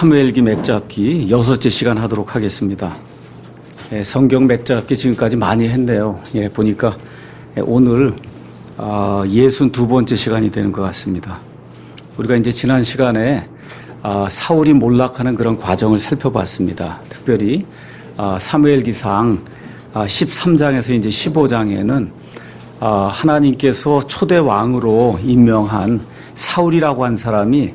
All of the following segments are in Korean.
사무엘기 맥잡기 6째 시간 하도록 하겠습니다. 성경 맥잡기 지금까지 많이 했네요. 보니까 오늘 62번째 시간이 되는 것 같습니다. 우리가 이제 지난 시간에 사울이 몰락하는 그런 과정을 살펴봤습니다. 특별히 사무엘기상 13장에서 이제 15장에는 하나님께서 초대 왕으로 임명한 사울이라고 한 사람이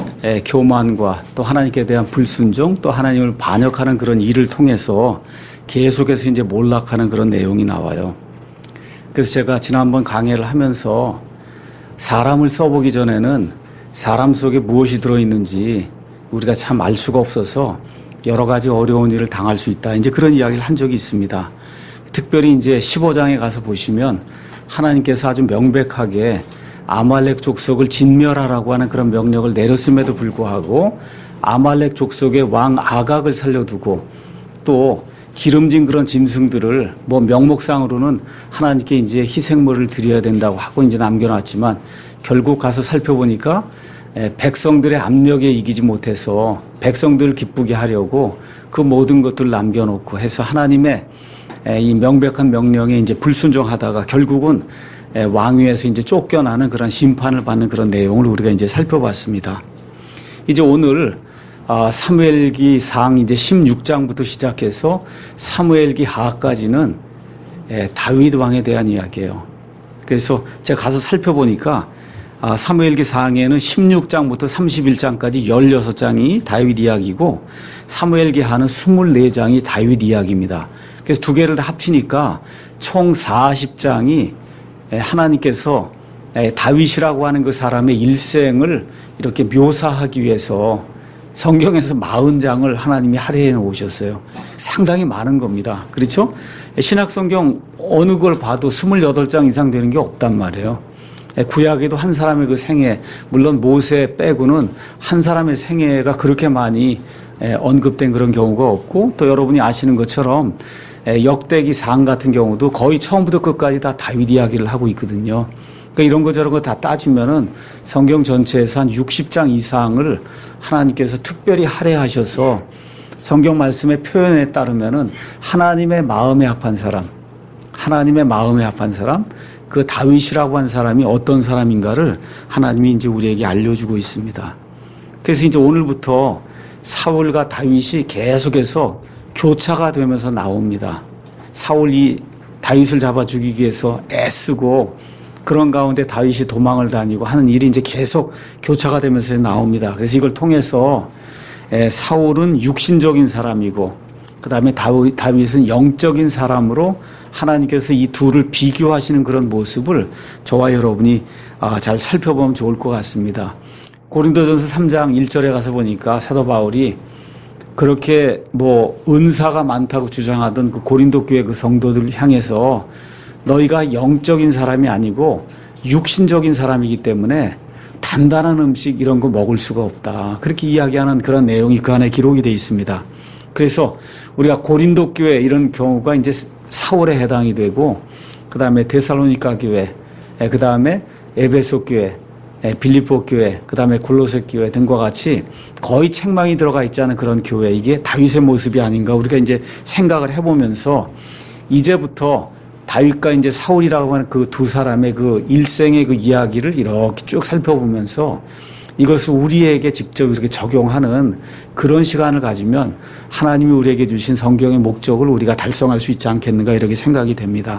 교만과 또 하나님께 대한 불순종 또 하나님을 반역하는 그런 일을 통해서 계속해서 이제 몰락하는 그런 내용이 나와요. 그래서 제가 지난번 강의를 하면서 사람을 써보기 전에는 사람 속에 무엇이 들어있는지 우리가 참 알 수가 없어서 여러 가지 어려운 일을 당할 수 있다. 이제 그런 이야기를 한 적이 있습니다. 특별히 이제 15장에 가서 보시면 하나님께서 아주 명백하게 아말렉 족속을 진멸하라고 하는 그런 명령을 내렸음에도 불구하고 아말렉 족속의 왕 아각을 살려두고 또 기름진 그런 짐승들을 명목상으로는 하나님께 이제 희생물을 드려야 된다고 하고 이제 남겨놨지만 결국 가서 살펴보니까 백성들의 압력에 이기지 못해서 백성들을 기쁘게 하려고 그 모든 것들을 남겨놓고 해서 하나님의 이 명백한 명령에 이제 불순종하다가 결국은 왕위에서 이제 쫓겨나는 그런 심판을 받는 그런 내용을 우리가 이제 살펴봤습니다. 이제 오늘 사무엘기상 이제 16장부터 시작해서 사무엘기 하까지는 다윗 왕에 대한 이야기예요. 그래서 제가 가서 살펴보니까 사무엘기상에는 16장부터 31장까지 16장이 다윗 이야기고 사무엘기하는 24장이 다윗 이야기입니다. 그래서 두 개를 다 합치니까 총 40장이 하나님께서 다윗이라고 하는 그 사람의 일생을 이렇게 묘사하기 위해서 성경에서 40장을 하나님이 할애해 놓으셨어요. 상당히 많은 겁니다. 그렇죠? 신약성경 어느 걸 봐도 28장 이상 되는 게 없단 말이에요. 구약에도 한 사람의 그 생애, 물론 모세 빼고는 한 사람의 생애가 그렇게 많이 언급된 그런 경우가 없고 또 여러분이 아시는 것처럼 역대기상 같은 경우도 거의 처음부터 끝까지 다 다윗 이야기를 하고 있거든요. 그러니까 이런 거 저런 거 다 따지면은 성경 전체에서 한 60장 이상을 하나님께서 특별히 할애하셔서 성경 말씀의 표현에 따르면은 하나님의 마음에 합한 사람, 그 다윗이라고 한 사람이 어떤 사람인가를 하나님이 이제 우리에게 알려주고 있습니다. 그래서 이제 오늘부터 사울과 다윗이 계속해서 교차가 되면서 나옵니다. 사울이 다윗을 잡아 죽이기 위해서 애쓰고 그런 가운데 다윗이 도망을 다니고 하는 일이 이제 계속 교차가 되면서 나옵니다. 그래서 이걸 통해서 사울은 육신적인 사람이고 그 다음에 다윗은 영적인 사람으로 하나님께서 이 둘을 비교하시는 그런 모습을 저와 여러분이 잘 살펴보면 좋을 것 같습니다. 고린도전서 3장 1절에 가서 보니까 사도 바울이 그렇게 은사가 많다고 주장하던 그 고린도 교회 그 성도들을 향해서 너희가 영적인 사람이 아니고 육신적인 사람이기 때문에 단단한 음식 이런 거 먹을 수가 없다. 그렇게 이야기하는 그런 내용이 그 안에 기록이 되어 있습니다. 그래서 우리가 고린도 교회 이런 경우가 이제 사울에 해당이 되고 그 다음에 데살로니가 교회, 그 다음에 에베소 교회, 빌립보 교회, 그 다음에 골로새 교회 등과 같이 거의 책망이 들어가 있지 않은 그런 교회, 이게 다윗의 모습이 아닌가 우리가 이제 생각을 해보면서 이제부터 다윗과 이제 사울이라고 하는 그 두 사람의 그 일생의 그 이야기를 이렇게 쭉 살펴보면서 이것을 우리에게 직접 이렇게 적용하는 그런 시간을 가지면 하나님이 우리에게 주신 성경의 목적을 우리가 달성할 수 있지 않겠는가 이렇게 생각이 됩니다.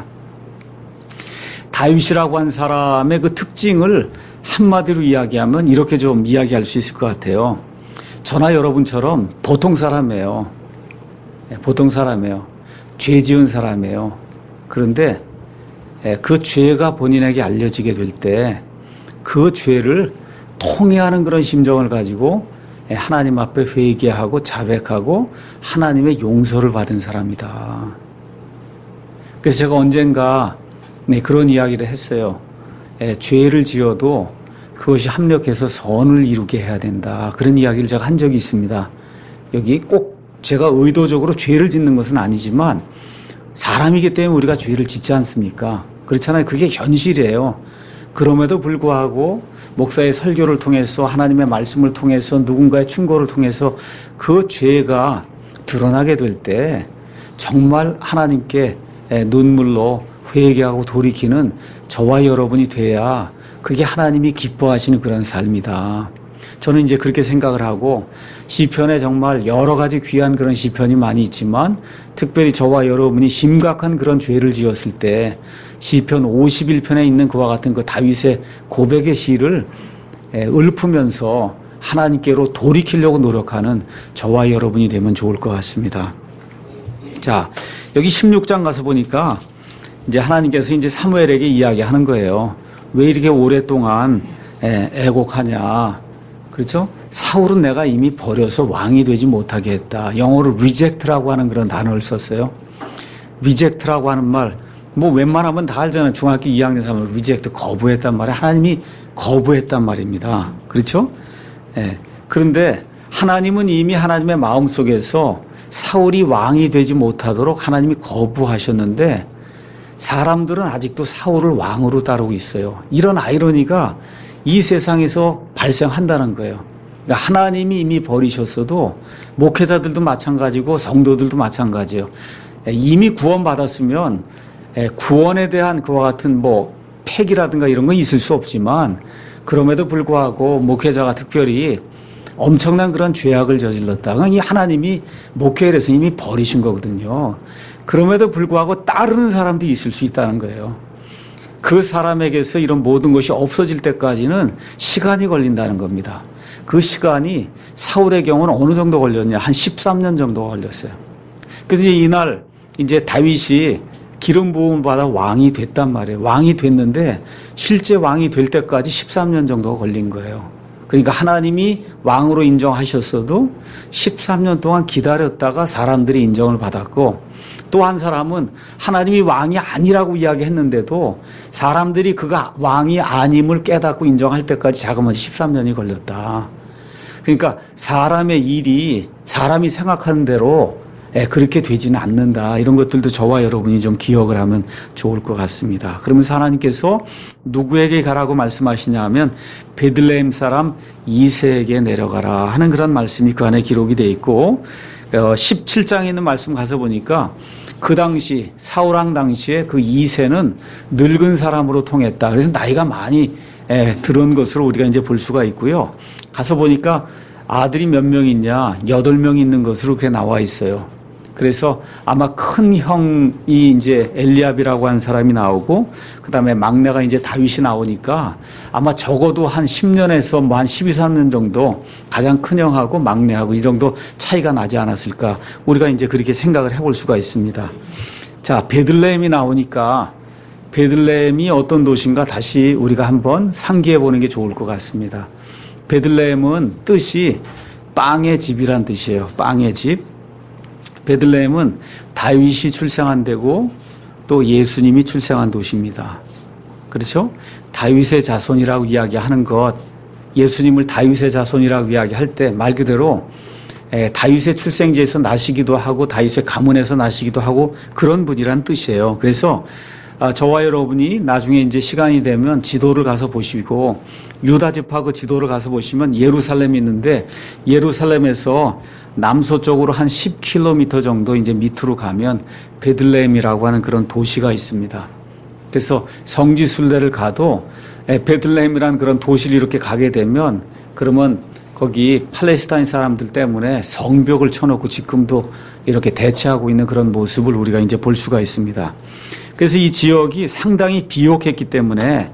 다윗이라고 한 사람의 그 특징을 한마디로 이야기하면 이렇게 좀 이야기할 수 있을 것 같아요. 저나 여러분처럼 보통 사람이에요. 죄 지은 사람이에요. 그런데 그 죄가 본인에게 알려지게 될 때 그 죄를 통회하는 그런 심정을 가지고 하나님 앞에 회개하고 자백하고 하나님의 용서를 받은 사람이다. 그래서 제가 언젠가 그런 이야기를 했어요. 죄를 지어도 그것이 합력해서 선을 이루게 해야 된다. 그런 이야기를 제가 한 적이 있습니다. 여기 꼭 제가 의도적으로 죄를 짓는 것은 아니지만 사람이기 때문에 우리가 죄를 짓지 않습니까? 그렇잖아요. 그게 현실이에요. 그럼에도 불구하고 목사의 설교를 통해서 하나님의 말씀을 통해서 누군가의 충고를 통해서 그 죄가 드러나게 될 때 정말 하나님께 눈물로 회개하고 돌이키는 저와 여러분이 돼야 그게 하나님이 기뻐하시는 그런 삶이다. 저는 이제 그렇게 생각을 하고 시편에 정말 여러 가지 귀한 그런 시편이 많이 있지만 특별히 저와 여러분이 심각한 그런 죄를 지었을 때 시편 51편에 있는 그와 같은 그 다윗의 고백의 시를 읊으면서 하나님께로 돌이키려고 노력하는 저와 여러분이 되면 좋을 것 같습니다. 자, 여기 16장 가서 보니까 이제 하나님께서 이제 사무엘에게 이야기하는 거예요. 왜 이렇게 오랫동안 애곡하냐. 그렇죠? 사울은 내가 이미 버려서 왕이 되지 못하게 했다. 영어로 reject라고 하는 그런 단어를 썼어요. reject라고 하는 말, 뭐 웬만하면 다 알잖아요. 중학교 2학년 사람은 reject, 거부했단 말이에요. 하나님이 거부했단 말입니다. 그렇죠? 예. 그런데 하나님은 이미 하나님의 마음속에서 사울이 왕이 되지 못하도록 하나님이 거부하셨는데 사람들은 아직도 사울을 왕으로 따르고 있어요. 이런 아이러니가 이 세상에서 발생한다는 거예요. 그러니까 하나님이 이미 버리셨어도 목회자들도 마찬가지고 성도들도 마찬가지예요. 이미 구원받았으면 구원에 대한 그와 같은 뭐 팩이라든가 이런 건 있을 수 없지만 그럼에도 불구하고 목회자가 특별히 엄청난 그런 죄악을 저질렀다가 이 하나님이 목회에서 이미 버리신 거거든요. 그럼에도 불구하고 따르는 사람도 있을 수 있다는 거예요. 그 사람에게서 이런 모든 것이 없어질 때까지는 시간이 걸린다는 겁니다. 그 시간이 사울의 경우는 어느 정도 걸렸냐? 한 13년 정도 걸렸어요. 그래서 이날 이제 다윗이 기름 부음을 받아 왕이 됐단 말이에요. 왕이 됐는데 실제 왕이 될 때까지 13년 정도가 걸린 거예요. 그러니까 하나님이 왕으로 인정하셨어도 13년 동안 기다렸다가 사람들이 인정을 받았고 또 한 사람은 하나님이 왕이 아니라고 이야기했는데도 사람들이 그가 왕이 아님을 깨닫고 인정할 때까지 자그마치 13년이 걸렸다. 그러니까 사람의 일이 사람이 생각하는 대로 그렇게 되지는 않는다. 이런 것들도 저와 여러분이 좀 기억을 하면 좋을 것 같습니다. 그러면서 하나님께서 누구에게 가라고 말씀하시냐 하면 베들레헴 사람 이새에게 내려가라 하는 그런 말씀이 그 안에 기록이 되어 있고 17장에 있는 말씀 가서 보니까 그 당시 사울왕 당시에 그 이새는 늙은 사람으로 통했다. 그래서 나이가 많이 들은 것으로 우리가 이제 볼 수가 있고요. 가서 보니까 아들이 몇 명 있냐? 8명 있는 것으로 그렇게 나와 있어요. 그래서 아마 큰 형이 이제 엘리압이라고 하는 사람이 나오고 그다음에 막내가 이제 다윗이 나오니까 아마 적어도 한 10년에서 뭐 한 12, 13년 정도 가장 큰 형하고 막내하고 이 정도 차이가 나지 않았을까. 우리가 이제 그렇게 생각을 해볼 수가 있습니다. 자, 베들레헴이 나오니까 베들레헴이 어떤 도시인가 다시 우리가 한번 상기해 보는 게 좋을 것 같습니다. 베들레헴은 뜻이 빵의 집이란 뜻이에요. 빵의 집. 베들레헴은 다윗이 출생한 데고 또 예수님이 출생한 도시입니다. 그렇죠? 다윗의 자손이라고 이야기하는 것, 예수님을 다윗의 자손이라고 이야기할 때 말 그대로 다윗의 출생지에서 나시기도 하고 다윗의 가문에서 나시기도 하고 그런 분이란 뜻이에요. 그래서 저와 여러분이 나중에 이제 시간이 되면 지도를 가서 보시고 유다 지파그 지도를 가서 보시면 예루살렘이 있는데 예루살렘에서 남서쪽으로 한 10km 정도 이제 밑으로 가면 베들레헴이라고 하는 그런 도시가 있습니다. 그래서 성지 순례를 가도 베들레헴이라는 그런 도시를 이렇게 가게 되면 그러면 거기 팔레스타인 사람들 때문에 성벽을 쳐놓고 지금도 이렇게 대체하고 있는 그런 모습을 우리가 이제 볼 수가 있습니다. 그래서 이 지역이 상당히 비옥했기 때문에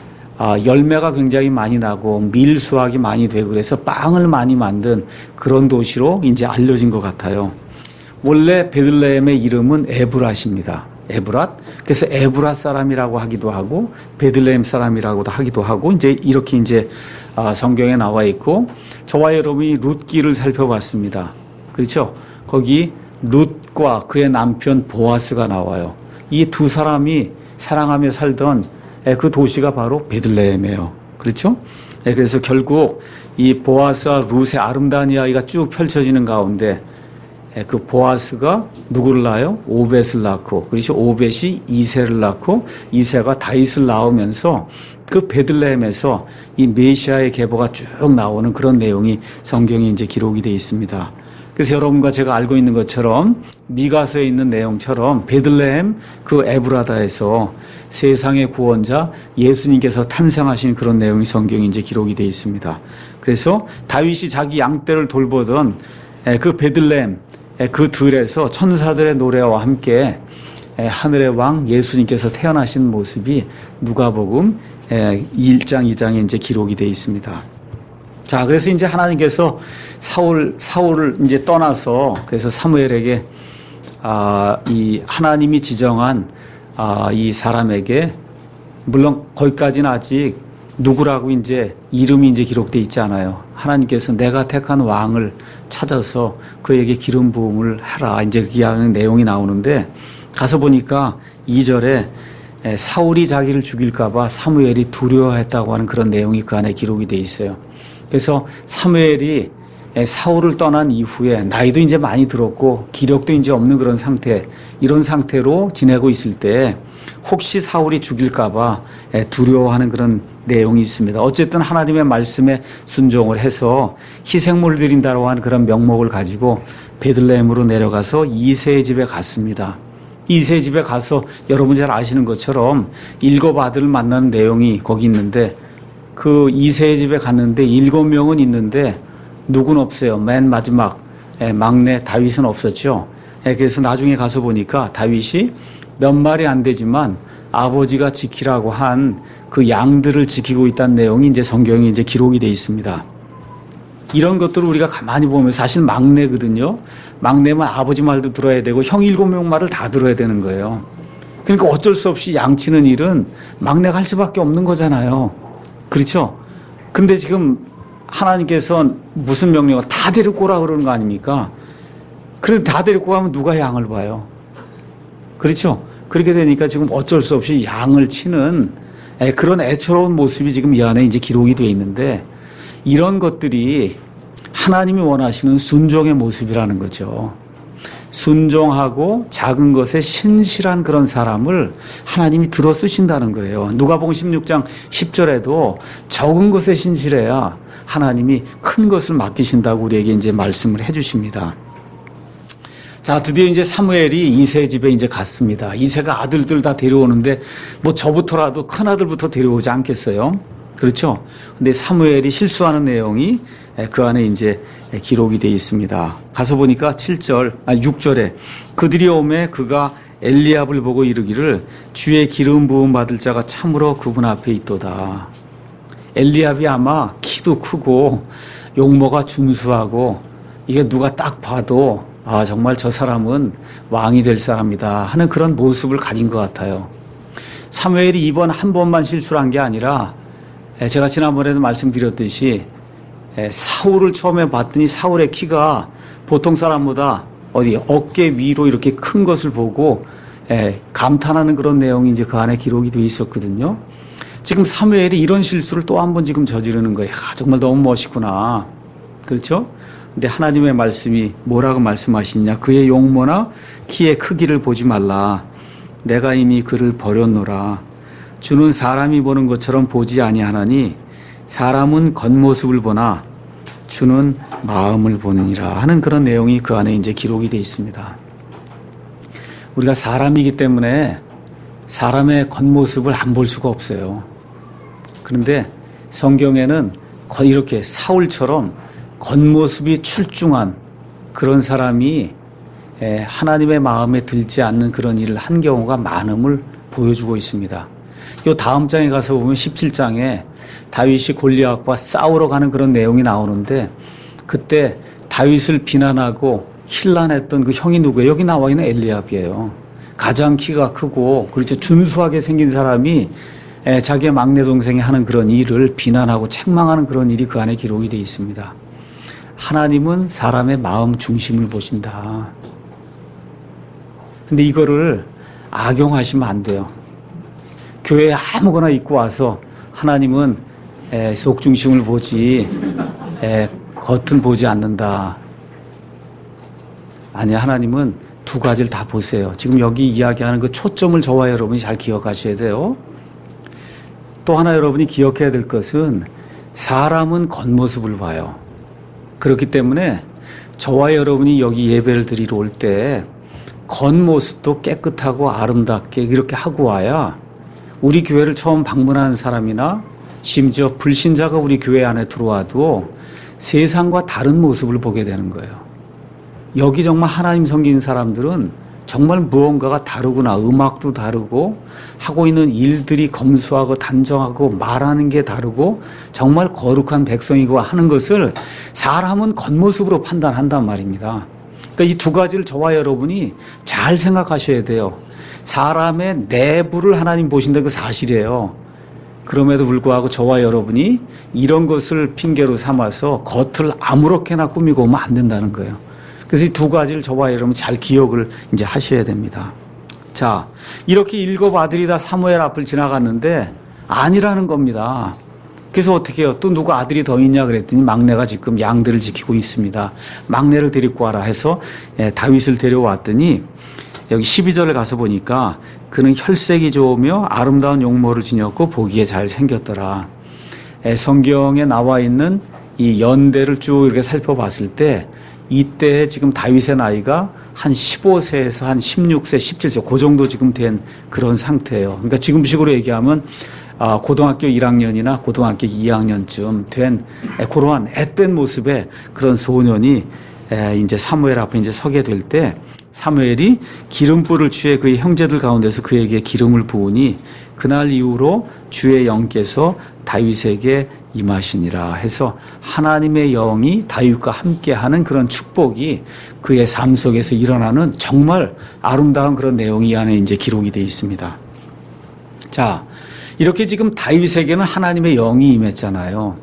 열매가 굉장히 많이 나고 밀 수확이 많이 되고 그래서 빵을 많이 만든 그런 도시로 이제 알려진 것 같아요. 원래 베들레헴의 이름은 에브랏입니다. 에브랏. 그래서 에브랏 사람이라고 하기도 하고 베들레헴 사람이라고도 하기도 하고 이제 이렇게 이제 성경에 나와 있고 저와 여러분이 룻기를 살펴봤습니다. 그렇죠? 거기 룻과 그의 남편 보아스가 나와요. 이 두 사람이 사랑하며 살던 그 도시가 바로 베들레헴이에요. 그렇죠? 그래서 결국 이 보아스와 룻의 아름다운 이야기가 쭉 펼쳐지는 가운데 그 보아스가 누구를 낳아요? 오벳을 낳고, 그래서 오벳이 이새를 낳고, 이새가 다윗을 낳으면서 그 베들레헴에서 이 메시아의 계보가 쭉 나오는 그런 내용이 성경에 이제 기록이 되어 있습니다. 그래서 여러분과 제가 알고 있는 것처럼 미가서에 있는 내용처럼 베들레헴 그 에브라다에서 세상의 구원자 예수님께서 탄생하신 그런 내용이 성경에 이제 기록이 되어 있습니다. 그래서 다윗이 자기 양떼를 돌보던 그 베들레헴 그 들에서 천사들의 노래와 함께 하늘의 왕 예수님께서 태어나신 모습이 누가복음 1장 2장에 이제 기록이 되어 있습니다. 자, 그래서 이제 하나님께서 사울을 이제 떠나서 그래서 사무엘에게 이 하나님이 지정한 이 사람에게 물론 거기까지는 아직 누구라고 이제 이름이 이제 기록되어 있지 않아요. 하나님께서 내가 택한 왕을 찾아서 그에게 기름 부음을 해라. 이제 그 내용이 나오는데 가서 보니까 2절에 사울이 자기를 죽일까봐 사무엘이 두려워했다고 하는 그런 내용이 그 안에 기록이 되어 있어요. 그래서 사무엘이 사울을 떠난 이후에 나이도 이제 많이 들었고 기력도 이제 없는 그런 상태, 이런 상태로 지내고 있을 때 혹시 사울이 죽일까봐 두려워하는 그런 내용이 있습니다. 어쨌든 하나님의 말씀에 순종을 해서 희생물 드린다고 하는 그런 명목을 가지고 베들레헴으로 내려가서 이새의 집에 갔습니다. 이새의 집에 가서 여러분 잘 아시는 것처럼 7 아들을 만나는 내용이 거기 있는데 그 이새의 집에 갔는데 7명은 있는데 누구는 없어요. 맨 마지막 막내 다윗은 없었죠. 그래서 나중에 가서 보니까 다윗이 몇 마리 안 되지만 아버지가 지키라고 한 그 양들을 지키고 있다는 내용이 이제 성경에 이제 기록이 되어 있습니다. 이런 것들을 우리가 가만히 보면 사실 막내거든요. 막내면 아버지 말도 들어야 되고 형 7명 말을 다 들어야 되는 거예요. 그러니까 어쩔 수 없이 양치는 일은 막내가 할 수밖에 없는 거잖아요. 그렇죠? 근데 지금 하나님께서 무슨 명령을 다 데리고 오라 그러는 거 아닙니까? 그래도 다 데리고 가면 누가 양을 봐요? 그렇죠? 그렇게 되니까 지금 어쩔 수 없이 양을 치는 그런 애처로운 모습이 지금 이 안에 이제 기록이 되어 있는데 이런 것들이 하나님이 원하시는 순종의 모습이라는 거죠. 순종하고 작은 것에 신실한 그런 사람을 하나님이 들어 쓰신다는 거예요. 누가복음 16장 10절에도 적은 것에 신실해야 하나님이 큰 것을 맡기신다고 우리에게 이제 말씀을 해 주십니다. 자, 드디어 이제 사무엘이 이새 집에 이제 갔습니다. 이새가 아들들 다 데려오는데 뭐 저부터라도 큰 아들부터 데려오지 않겠어요? 그렇죠? 근데 사무엘이 실수하는 내용이 그 안에 이제 기록이 되어 있습니다. 가서 보니까 6절에 그들이 오매 그가 엘리압을 보고 이르기를 주의 기름 부음 받을 자가 참으로 그분 앞에 있도다. 엘리압이 아마 키도 크고 용모가 준수하고 이게 누가 딱 봐도 정말 저 사람은 왕이 될 사람이다 하는 그런 모습을 가진 것 같아요. 사무엘이 이번 한 번만 실수를 한 게 아니라 제가 지난번에도 말씀드렸듯이 사울을 처음에 봤더니 사울의 키가 보통 사람보다 어깨 위로 이렇게 큰 것을 보고 감탄하는 그런 내용이 이제 그 안에 기록이 되어 있었거든요. 지금 사무엘이 이런 실수를 또 한 번 지금 저지르는 거예요. 정말 너무 멋있구나. 그렇죠? 근데 하나님의 말씀이 뭐라고 말씀하시냐? 그의 용모나 키의 크기를 보지 말라. 내가 이미 그를 버렸노라. 주는 사람이 보는 것처럼 보지 아니하나니 사람은 겉모습을 보나 주는 마음을 보느니라 하는 그런 내용이 그 안에 이제 기록이 되어 있습니다. 우리가 사람이기 때문에 사람의 겉모습을 안 볼 수가 없어요. 그런데 성경에는 이렇게 사울처럼 겉모습이 출중한 그런 사람이 하나님의 마음에 들지 않는 그런 일을 한 경우가 많음을 보여주고 있습니다. 요 다음 장에 가서 보면 17장에 다윗이 골리앗과 싸우러 가는 그런 내용이 나오는데 그때 다윗을 비난하고 힐난했던 그 형이 누구예요? 여기 나와 있는 엘리압이에요. 가장 키가 크고 그렇죠. 준수하게 생긴 사람이 자기의 막내 동생이 하는 그런 일을 비난하고 책망하는 그런 일이 그 안에 기록이 되어 있습니다. 하나님은 사람의 마음 중심을 보신다. 근데 이거를 악용하시면 안 돼요. 교회에 아무거나 입고 와서 하나님은 속 중심을 보지 겉은 보지 않는다. 아니, 하나님은 두 가지를 다 보세요. 지금 여기 이야기하는 그 초점을 저와 여러분이 잘 기억하셔야 돼요. 또 하나 여러분이 기억해야 될 것은 사람은 겉모습을 봐요. 그렇기 때문에 저와 여러분이 여기 예배를 드리러 올 때 겉모습도 깨끗하고 아름답게 이렇게 하고 와야 우리 교회를 처음 방문하는 사람이나 심지어 불신자가 우리 교회 안에 들어와도 세상과 다른 모습을 보게 되는 거예요. 여기 정말 하나님 섬기는 사람들은 정말 무언가가 다르구나. 음악도 다르고 하고 있는 일들이 검소하고 단정하고 말하는 게 다르고 정말 거룩한 백성이고 하는 것을 사람은 겉모습으로 판단한단 말입니다. 그러니까 이 두 가지를 저와 여러분이 잘 생각하셔야 돼요. 사람의 내부를 하나님 보신다는 그 사실이에요. 그럼에도 불구하고 저와 여러분이 이런 것을 핑계로 삼아서 겉을 아무렇게나 꾸미고 오면 안 된다는 거예요. 그래서 이 두 가지를 저와 여러분 잘 기억을 이제 하셔야 됩니다. 자, 이렇게 7 아들이 다 사무엘 앞을 지나갔는데 아니라는 겁니다. 그래서 어떻게 해요? 또 누구 아들이 더 있냐 그랬더니 막내가 지금 양들을 지키고 있습니다. 막내를 데리고 와라 해서 다윗을 데려왔더니 여기 12절에 가서 보니까 그는 혈색이 좋으며 아름다운 용모를 지녔고 보기에 잘 생겼더라. 성경에 나와 있는 이 연대를 쭉 이렇게 살펴봤을 때 이때 지금 다윗의 나이가 한 15세에서 한 16세, 17세 그 정도 지금 된 그런 상태예요. 그러니까 지금식으로 얘기하면 고등학교 1학년이나 고등학교 2학년쯤 된 그러한 앳된 모습의 그런 소년이 이제 사무엘 앞에 이제 서게 될 때 사무엘이 기름불을 취해 그의 형제들 가운데서 그에게 기름을 부으니 그날 이후로 주의 영께서 다윗에게 임하시니라 해서 하나님의 영이 다윗과 함께하는 그런 축복이 그의 삶 속에서 일어나는 정말 아름다운 그런 내용이 이 안에 이제 기록이 되어 있습니다. 자, 이렇게 지금 다윗에게는 하나님의 영이 임했잖아요.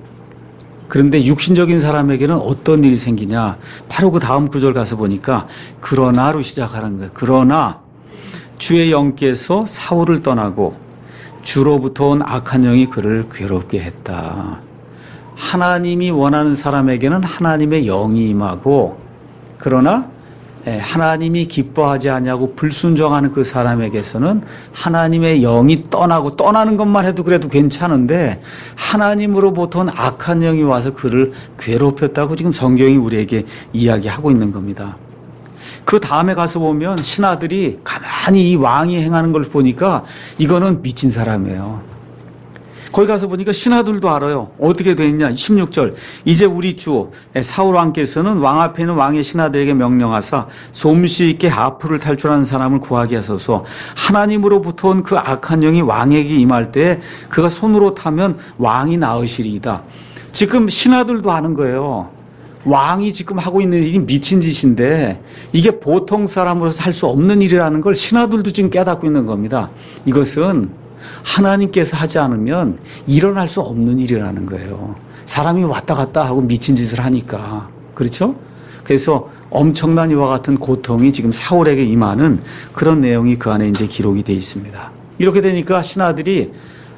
그런데 육신적인 사람에게는 어떤 일이 생기냐? 바로 그 다음 구절 가서 보니까 그러나로 시작하는 거예요. 그러나 주의 영께서 사울을 떠나고 주로부터 온 악한 영이 그를 괴롭게 했다. 하나님이 원하는 사람에게는 하나님의 영이 임하고 그러나 하나님이 기뻐하지 않냐고 불순종하는 그 사람에게서는 하나님의 영이 떠나고 떠나는 것만 해도 그래도 괜찮은데 하나님으로부터 온 악한 영이 와서 그를 괴롭혔다고 지금 성경이 우리에게 이야기하고 있는 겁니다. 그 다음에 가서 보면 신하들이 가만히 이 왕이 행하는 걸 보니까 이거는 미친 사람이에요. 거기 가서 보니까 신하들도 알아요. 어떻게 돼 있냐. 16절. 이제 우리 주 사울 왕께서는 왕 앞에 있는 왕의 신하들에게 명령하사 솜씨 있게 하프를 탈출하는 사람을 구하게 하소서. 하나님으로부터 온 그 악한 영이 왕에게 임할 때 그가 손으로 타면 왕이 나으시리이다. 지금 신하들도 아는 거예요. 왕이 지금 하고 있는 일이 미친 짓인데 이게 보통 사람으로서 할 수 없는 일이라는 걸 신하들도 지금 깨닫고 있는 겁니다. 이것은 하나님께서 하지 않으면 일어날 수 없는 일이라는 거예요. 사람이 왔다 갔다 하고 미친 짓을 하니까. 그렇죠? 그래서 엄청난 이와 같은 고통이 지금 사울에게 임하는 그런 내용이 그 안에 이제 기록이 되어 있습니다. 이렇게 되니까 신하들이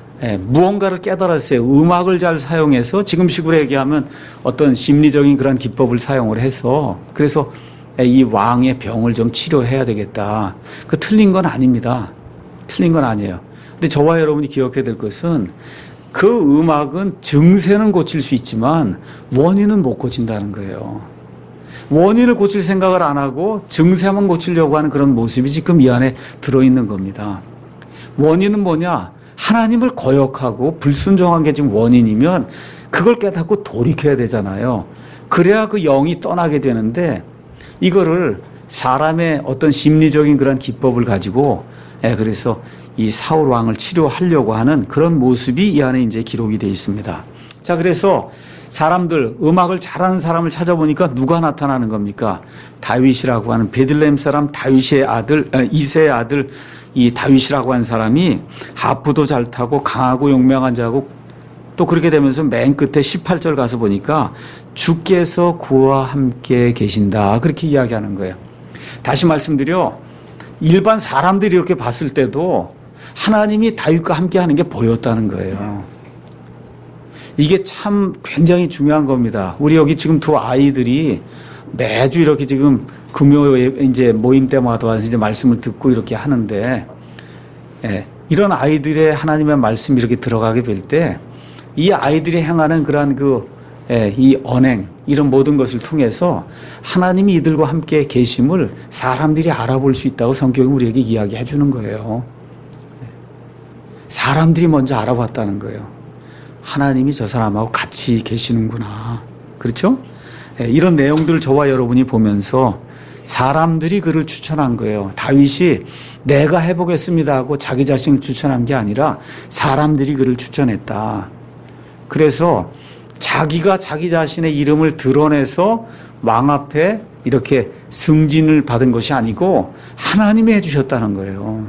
무언가를 깨달았어요. 음악을 잘 사용해서 지금식으로 얘기하면 어떤 심리적인 그런 기법을 사용을 해서 그래서 이 왕의 병을 좀 치료해야 되겠다. 그 틀린 건 아닙니다. 틀린 건 아니에요. 근데 저와 여러분이 기억해야 될 것은 그 음악은 증세는 고칠 수 있지만 원인은 못 고친다는 거예요. 원인을 고칠 생각을 안 하고 증세만 고치려고 하는 그런 모습이 지금 이 안에 들어있는 겁니다. 원인은 뭐냐? 하나님을 거역하고 불순종한 게 지금 원인이면 그걸 깨닫고 돌이켜야 되잖아요. 그래야 그 영이 떠나게 되는데 이거를 사람의 어떤 심리적인 그런 기법을 가지고 그래서 이 사울 왕을 치료하려고 하는 그런 모습이 이 안에 이제 기록이 되어 있습니다. 자, 그래서 사람들, 음악을 잘하는 사람을 찾아보니까 누가 나타나는 겁니까? 다윗이라고 하는 베들레헴 사람 다윗의 아들, 이새의 아들 이 다윗이라고 하는 사람이 하프도 잘 타고 강하고 용맹한 자고 또 그렇게 되면서 맨 끝에 18절 가서 보니까 주께서 그와 함께 계신다. 그렇게 이야기하는 거예요. 다시 말씀드려 일반 사람들이 이렇게 봤을 때도 하나님이 다윗과 함께 하는 게 보였다는 거예요. 이게 참 굉장히 중요한 겁니다. 우리 여기 지금 두 아이들이 매주 이렇게 지금 금요일 이제 모임 때마다 와서 이제 말씀을 듣고 이렇게 하는데, 이런 아이들의 하나님의 말씀이 이렇게 들어가게 될 때, 이 아이들이 행하는 그러한 이 언행, 이런 모든 것을 통해서 하나님이 이들과 함께 계심을 사람들이 알아볼 수 있다고 성경이 우리에게 이야기해 주는 거예요. 사람들이 먼저 알아봤다는 거예요. 하나님이 저 사람하고 같이 계시는구나. 그렇죠? 이런 내용들을 저와 여러분이 보면서 사람들이 그를 추천한 거예요. 다윗이 내가 해보겠습니다 하고 자기 자신을 추천한 게 아니라 사람들이 그를 추천했다. 그래서 자기가 자기 자신의 이름을 드러내서 왕 앞에 이렇게 승진을 받은 것이 아니고 하나님이 해주셨다는 거예요.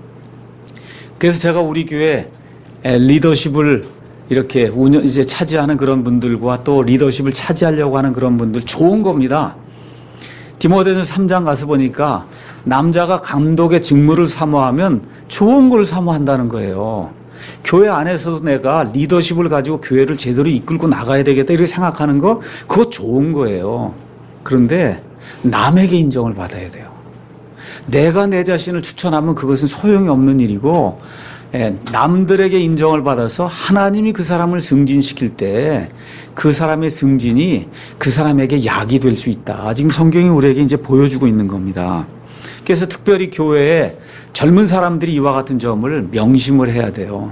그래서 제가 우리 교회 리더십을 이렇게 이제 차지하는 그런 분들과 또 리더십을 차지하려고 하는 그런 분들 좋은 겁니다. 디모데전서 3장 가서 보니까 남자가 감독의 직무를 사모하면 좋은 걸 사모한다는 거예요. 교회 안에서도 내가 리더십을 가지고 교회를 제대로 이끌고 나가야 되겠다 이렇게 생각하는 거 그거 좋은 거예요. 그런데 남에게 인정을 받아야 돼요. 내가 내 자신을 추천하면 그것은 소용이 없는 일이고 남들에게 인정을 받아서 하나님이 그 사람을 승진시킬 때 그 사람의 승진이 그 사람에게 약이 될 수 있다. 지금 성경이 우리에게 이제 보여주고 있는 겁니다. 그래서 특별히 교회에 젊은 사람들이 이와 같은 점을 명심을 해야 돼요.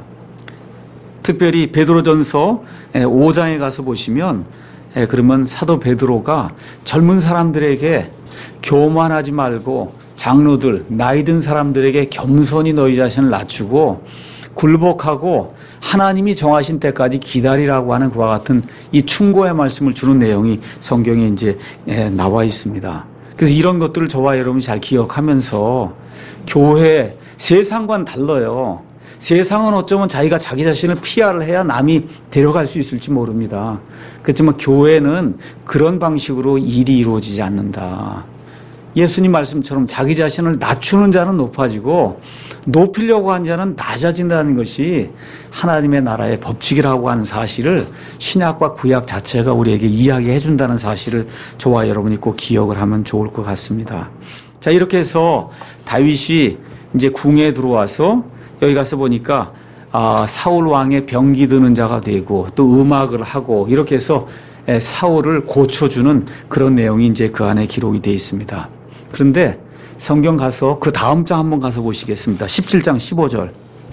특별히 베드로전서 5장에 가서 보시면 그러면 사도 베드로가 젊은 사람들에게 교만하지 말고 장로들, 나이 든 사람들에게 겸손히 너희 자신을 낮추고 굴복하고 하나님이 정하신 때까지 기다리라고 하는 그와 같은 이 충고의 말씀을 주는 내용이 성경에 이제 나와 있습니다. 그래서 이런 것들을 저와 여러분이 잘 기억하면서 교회, 세상과는 달라요. 세상은 어쩌면 자기가 자기 자신을 PR을 해야 남이 데려갈 수 있을지 모릅니다. 그렇지만 교회는 그런 방식으로 일이 이루어지지 않는다. 예수님 말씀처럼 자기 자신을 낮추는 자는 높아지고 높이려고 하는 자는 낮아진다는 것이 하나님의 나라의 법칙이라고 하는 사실을 신약과 구약 자체가 우리에게 이야기해 준다는 사실을 저와 여러분이 꼭 기억을 하면 좋을 것 같습니다. 자, 이렇게 해서 다윗이 이제 궁에 들어와서 여기 가서 보니까 사울 왕의 병기 드는 자가 되고 또 음악을 하고 이렇게 해서 사울을 고쳐주는 그런 내용이 이제 그 안에 기록이 되어 있습니다. 그런데 성경 가서 그 다음 장 한번 가서 보시겠습니다. 17장 15절.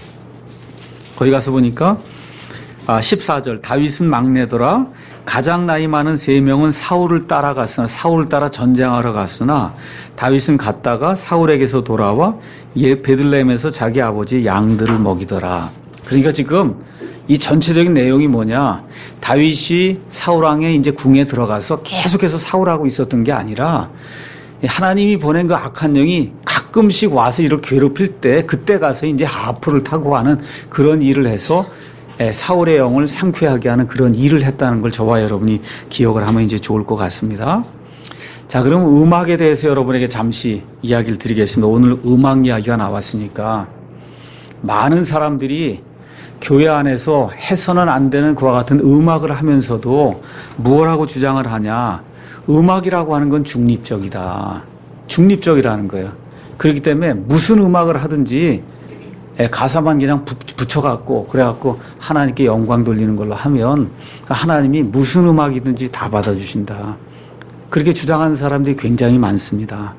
거기 가서 보니까 14절. 다윗은 막내더라. 가장 나이 많은 3명은 사울을 따라 전쟁하러 갔으나 다윗은 갔다가 사울에게서 돌아와 베들레헴에서 자기 아버지 양들을 먹이더라. 그러니까 지금 이 전체적인 내용이 뭐냐? 다윗이 사울 왕의 이제 궁에 들어가서 계속해서 사울하고 있었던 게 아니라 하나님이 보낸 그 악한 영이 가끔씩 와서 이를 괴롭힐 때 그때 가서 이제 하프를 타고 하는 그런 일을 해서 사울의 영을 상쾌하게 하는 그런 일을 했다는 걸 저와 여러분이 기억을 하면 이제 좋을 것 같습니다. 자, 그럼 음악에 대해서 여러분에게 잠시 이야기를 드리겠습니다. 오늘 음악 이야기가 나왔으니까 많은 사람들이 교회 안에서 해서는 안 되는 그와 같은 음악을 하면서도 무엇 하고 주장을 하냐? 음악이라고 하는 건 중립적이다. 중립적이라는 거예요. 그렇기 때문에 무슨 음악을 하든지 가사만 그냥 붙여갖고 그래갖고 하나님께 영광 돌리는 걸로 하면 하나님이 무슨 음악이든지 다 받아주신다. 그렇게 주장하는 사람들이 굉장히 많습니다.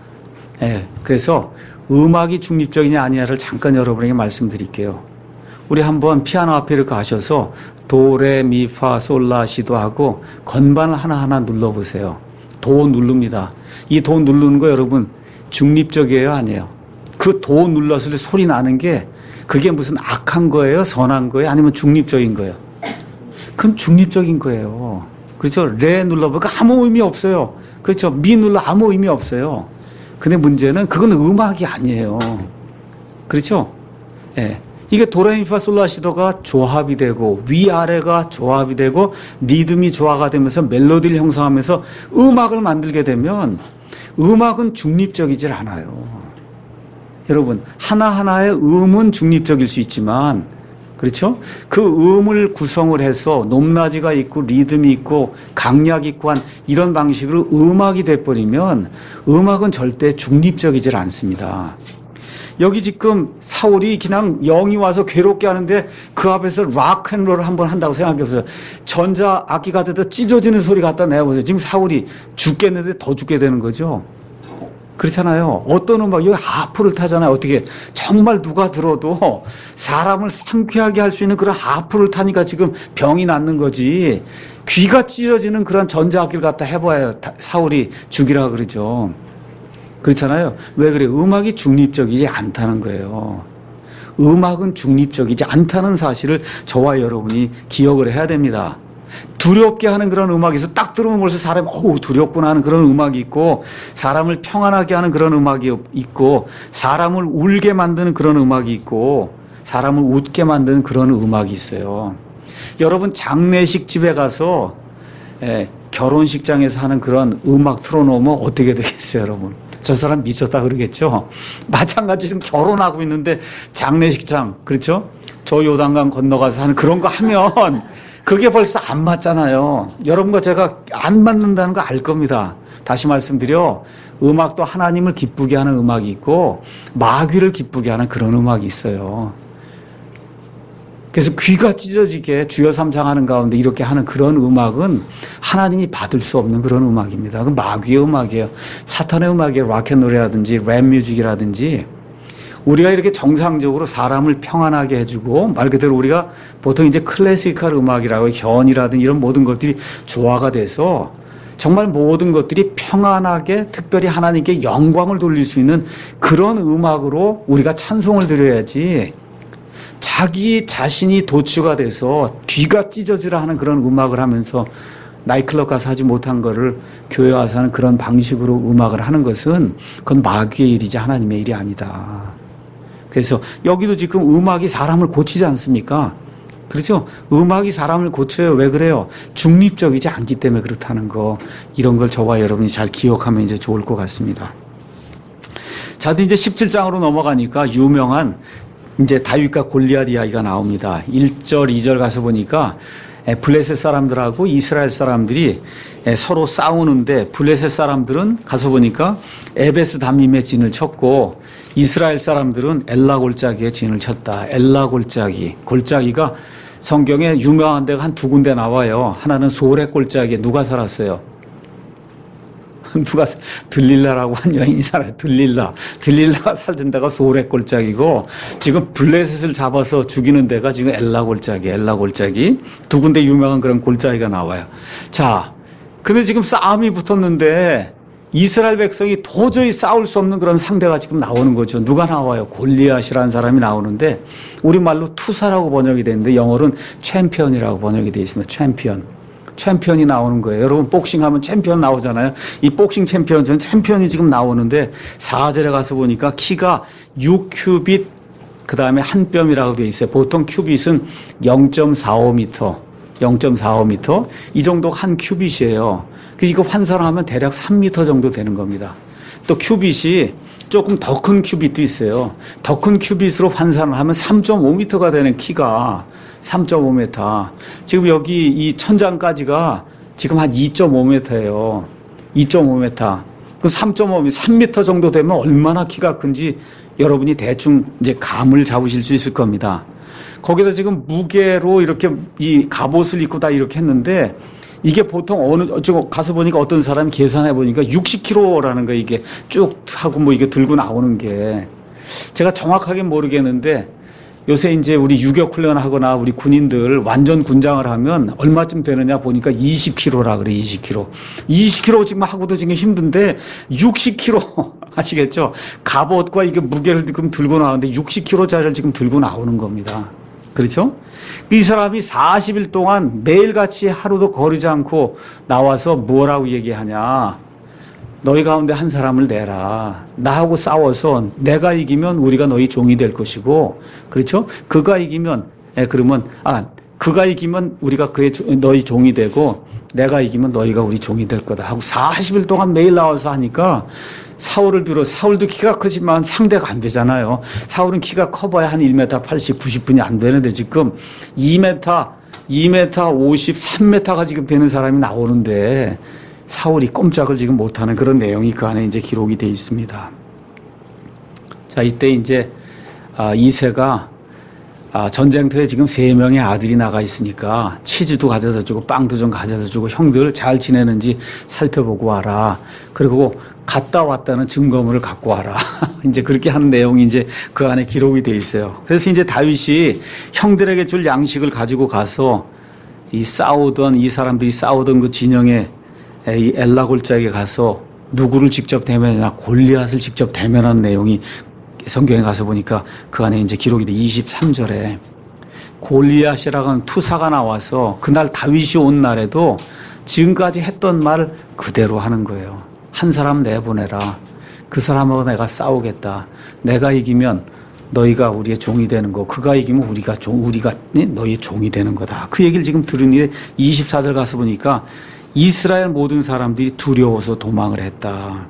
그래서 음악이 중립적이냐 아니냐를 잠깐 여러분에게 말씀드릴게요. 우리 한번 피아노 앞에 이렇게 가셔서 도레미파솔라시도 하고 건반을 하나하나 눌러보세요. 도 누릅니다. 이 도 누르는 거 여러분 중립적이에요 아니에요? 그 도 눌렀을 때 소리 나는 게 그게 무슨 악한 거예요? 선한 거예요? 아니면 중립적인 거예요? 그건 중립적인 거예요. 그렇죠? 레 눌러보니까 아무 의미 없어요. 그렇죠? 미 눌러 아무 의미 없어요. 근데 문제는 그건 음악이 아니에요. 그렇죠? 이게 도레미파솔라시도가 조합이 되고 위아래가 조합이 되고 리듬이 조화가 되면서 멜로디를 형성하면서 음악을 만들게 되면 음악은 중립적이질 않아요. 여러분 하나하나의 음은 중립적일 수 있지만 그렇죠? 그 음을 구성을 해서 높낮이가 있고 리듬이 있고 강약 있고 한 이런 방식으로 음악이 돼버리면 음악은 절대 중립적이질 않습니다. 여기 지금 사울이 그냥 영이 와서 괴롭게 하는데 그 앞에서 락앤롤을 한번 한다고 생각해보세요. 전자 악기 같은 데 찢어지는 소리 갖다 내보세요. 지금 사울이 죽겠는데 더 죽게 되는 거죠. 그렇잖아요. 어떤 음악, 여기 하프를 타잖아요. 어떻게 정말 누가 들어도 사람을 상쾌하게 할 수 있는 그런 하프를 타니까 지금 병이 낫는 거지. 귀가 찢어지는 그런 전자악기를 갖다 해봐야 사울이 죽이라 그러죠. 그렇잖아요. 왜 그래요? 음악이 중립적이지 않다는 거예요. 음악은 중립적이지 않다는 사실을 저와 여러분이 기억을 해야 됩니다. 두렵게 하는 그런 음악이 있어. 딱 들으면 벌써 사람이 두렵구나 하는 그런 음악이 있고, 사람을 평안하게 하는 그런 음악이 있고, 사람을 울게 만드는 그런 음악이 있고, 사람을 웃게 만드는 그런 음악이 있어요. 여러분 장례식 집에 가서 결혼식장에서 하는 그런 음악 틀어놓으면 어떻게 되겠어요, 여러분? 저 사람 미쳤다 그러겠죠? 마찬가지로 결혼하고 있는데 장례식장, 그렇죠? 저 요단강 건너가서 하는 그런 거 하면 그게 벌써 안 맞잖아요. 여러분과 제가 안 맞는다는 거 알 겁니다. 다시 말씀드려, 음악도 하나님을 기쁘게 하는 음악이 있고 마귀를 기쁘게 하는 그런 음악이 있어요. 그래서 귀가 찢어지게 주여 삼상하는 가운데 이렇게 하는 그런 음악은 하나님이 받을 수 없는 그런 음악입니다. 그 마귀의 음악이에요. 사탄의 음악이에요. 락앤롤이라든지 랩뮤직이라든지. 우리가 이렇게 정상적으로 사람을 평안하게 해주고, 말 그대로 우리가 보통 이제 클래시컬 음악이라고 현이라든지 이런 모든 것들이 조화가 돼서 정말 모든 것들이 평안하게 특별히 하나님께 영광을 돌릴 수 있는 그런 음악으로 우리가 찬송을 드려야지, 자기 자신이 도취가 돼서 귀가 찢어지라 하는 그런 음악을 하면서 나이클럽 가서 하지 못한 거를 교회 와서 하는 그런 방식으로 음악을 하는 것은 그건 마귀의 일이지 하나님의 일이 아니다. 그래서 여기도 지금 음악이 사람을 고치지 않습니까? 그렇죠? 음악이 사람을 고쳐요. 왜 그래요? 중립적이지 않기 때문에 그렇다는 거. 이런 걸 저와 여러분이 잘 기억하면 이제 좋을 것 같습니다. 자, 이제 17장으로 넘어가니까 유명한 이제 다윗과 골리앗 이야기가 나옵니다. 1절, 2절 가서 보니까 블레셋 사람들하고 이스라엘 사람들이 서로 싸우는데, 블레셋 사람들은 가서 보니까 에베스 담임의 진을 쳤고 이스라엘 사람들은 엘라 골짜기에 진을 쳤다. 엘라 골짜기. 골짜기가 성경에 유명한 데가 한 두 군데 나와요. 하나는 소렉 골짜기에 누가 살았어요? 들릴라라고 한 여인이 살아요. 들릴라가 살던 데가 소렉 골짜기고, 지금 블레셋을 잡아서 죽이는 데가 지금 엘라 골짜기. 두 군데 유명한 그런 골짜기가 나와요. 자, 근데 지금 싸움이 붙었는데 이스라엘 백성이 도저히 싸울 수 없는 그런 상대가 지금 나오는 거죠. 누가 나와요? 골리앗이라는 사람이 나오는데, 우리말로 투사라고 번역이 되는데 영어로는 챔피언이라고 번역이 되어 있습니다. 챔피언이 나오는 거예요. 여러분 복싱하면 챔피언 나오잖아요. 이 복싱 챔피언, 저는 챔피언이 지금 나오는데 4절에 가서 보니까 키가 6큐빗, 그 다음에 한 뼘이라고 되어 있어요. 보통 큐빗은 0.45m 이 정도가 한 큐빗이에요. 그래서 이거 환산하면 대략 3m 정도 되는 겁니다. 또 큐빗이 조금 더 큰 큐빗도 있어요. 더 큰 큐빗으로 환산을 하면 3.5m가 되는 키가 3.5m. 지금 여기 이 천장까지가 지금 한 2.5m예요. 2.5m. 그 3.5m, 3m 정도 되면 얼마나 키가 큰지 여러분이 대충 이제 감을 잡으실 수 있을 겁니다. 거기다 지금 무게로 이렇게 이 갑옷을 입고 다 이렇게 했는데, 이게 보통 저 가서 보니까 어떤 사람이 계산해 보니까 60kg라는 거, 이게 쭉 하고 뭐 이게 들고 나오는 게. 제가 정확하게 모르겠는데, 요새 이제 우리 유격 훈련 하거나 우리 군인들 완전 군장을 하면 얼마쯤 되느냐 보니까 20kg라 그래, 20kg. 20kg 지금 하고도 지금 힘든데 60kg 아시겠죠? 갑옷과 이게 무게를 지금 들고 나오는데 60kg짜리를 지금 들고 나오는 겁니다. 그렇죠? 이 사람이 40일 동안 매일같이 하루도 거르지 않고 나와서 뭐라고 얘기하냐. 너희 가운데 한 사람을 내라. 나하고 싸워서 내가 이기면 우리가 너희 종이 될 것이고, 그렇죠? 그가 이기면, 그러면, 그가 이기면 우리가 너희 종이 되고, 내가 이기면 너희가 우리 종이 될 거다 하고 40일 동안 매일 나와서 하니까 사울을 비롯 사울도 키가 크지만 상대가 안 되잖아요. 사울은 키가 커봐야 한 1m 80, 90분이 안 되는데 지금 2m 50, 3m가 지금 되는 사람이 나오는데 사울이 꼼짝을 지금 못하는 그런 내용이 그 안에 이제 기록이 되어 있습니다. 자, 이때 이제 이새가 전쟁터에 지금 3명의 아들이 나가 있으니까 치즈도 가져다 주고 빵도 좀 가져다 주고 형들 잘 지내는지 살펴보고 와라. 그리고 갔다 왔다는 증거물을 갖고 와라. 이제 그렇게 하는 내용이 이제 그 안에 기록이 돼 있어요. 그래서 이제 다윗이 형들에게 줄 양식을 가지고 가서 이 사람들이 싸우던 그 진영에 이 엘라 골짜기에 가서 누구를 직접 대면하냐, 골리앗을 직접 대면하는 내용이 성경에 가서 보니까 그 안에 이제 기록이 돼 23절에 골리앗이라고 하는 투사가 나와서 그날 다윗이 온 날에도 지금까지 했던 말을 그대로 하는 거예요. 한 사람 내보내라. 그 사람하고 내가 싸우겠다. 내가 이기면 너희가 우리의 종이 되는 거. 그가 이기면 우리가 너희의 종이 되는 거다. 그 얘기를 지금 들으니 24절 가서 보니까 이스라엘 모든 사람들이 두려워서 도망을 했다.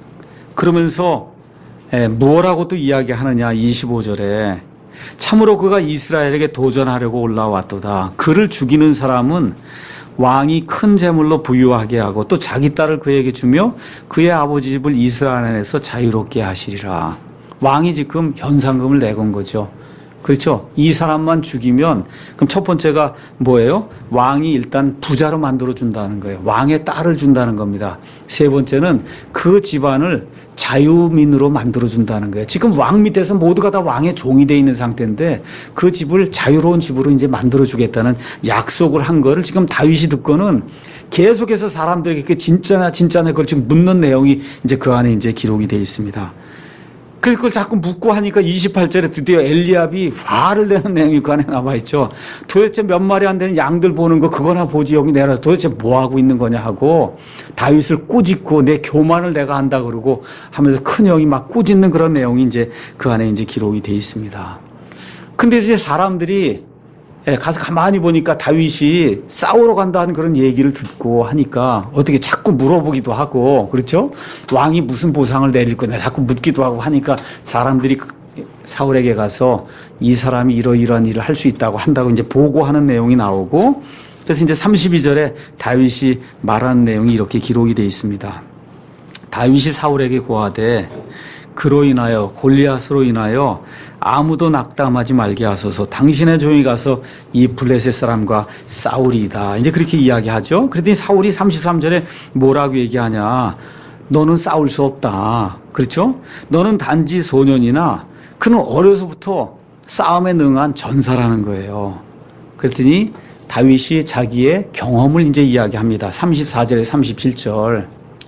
그러면서 무엇라고 또 이야기하느냐 25절에 참으로 그가 이스라엘에게 도전하려고 올라왔도다. 그를 죽이는 사람은 왕이 큰 재물로 부유하게 하고 또 자기 딸을 그에게 주며 그의 아버지 집을 이스라엘 안에서 자유롭게 하시리라. 왕이 지금 현상금을 내건 거죠. 그렇죠? 이 사람만 죽이면 그럼 첫 번째가 뭐예요? 왕이 일단 부자로 만들어준다는 거예요. 왕의 딸을 준다는 겁니다. 세 번째는 그 집안을 자유민으로 만들어준다는 거예요. 지금 왕 밑에서 모두가 다 왕의 종이 돼 있는 상태인데 그 집을 자유로운 집으로 이제 만들어주겠다는 약속을 한 거를 지금 다윗이 듣고는 계속해서 사람들에게 진짜냐 그걸 지금 묻는 내용이 이제 그 안에 이제 기록이 돼 있습니다. 그걸 자꾸 묻고 하니까 28절에 드디어 엘리압이 화를 내는 내용이 그 안에 나와 있죠. 도대체 몇 마리 안 되는 양들 보는 거 그거나 보지 여기 내가 도대체 뭐 하고 있는 거냐 하고 다윗을 꾸짖고 내 교만을 내가 한다 그러고 하면서 큰 형이 막 꾸짖는 그런 내용이 이제 그 안에 이제 기록이 돼 있습니다. 근데 이제 사람들이 가서 가만히 보니까 다윗이 싸우러 간다는 그런 얘기를 듣고 하니까 어떻게 자꾸 물어보기도 하고 그렇죠? 왕이 무슨 보상을 내릴 거냐 자꾸 묻기도 하고 하니까 사람들이 사울에게 가서 이 사람이 이러이러한 일을 할 수 있다고 한다고 이제 보고하는 내용이 나오고 그래서 이제 32절에 다윗이 말하는 내용이 이렇게 기록이 되어 있습니다. 다윗이 사울에게 고하되 그로 인하여 골리앗으로 인하여 아무도 낙담하지 말게 하소서. 당신의 종이 가서 이 블레셋 사람과 싸우리이다. 이제 그렇게 이야기하죠. 그랬더니 사울이 33절에 뭐라고 얘기하냐. 너는 싸울 수 없다. 그렇죠? 너는 단지 소년이나 그는 어려서부터 싸움에 능한 전사라는 거예요. 그랬더니 다윗이 자기의 경험을 이제 이야기합니다. 34절에 37절.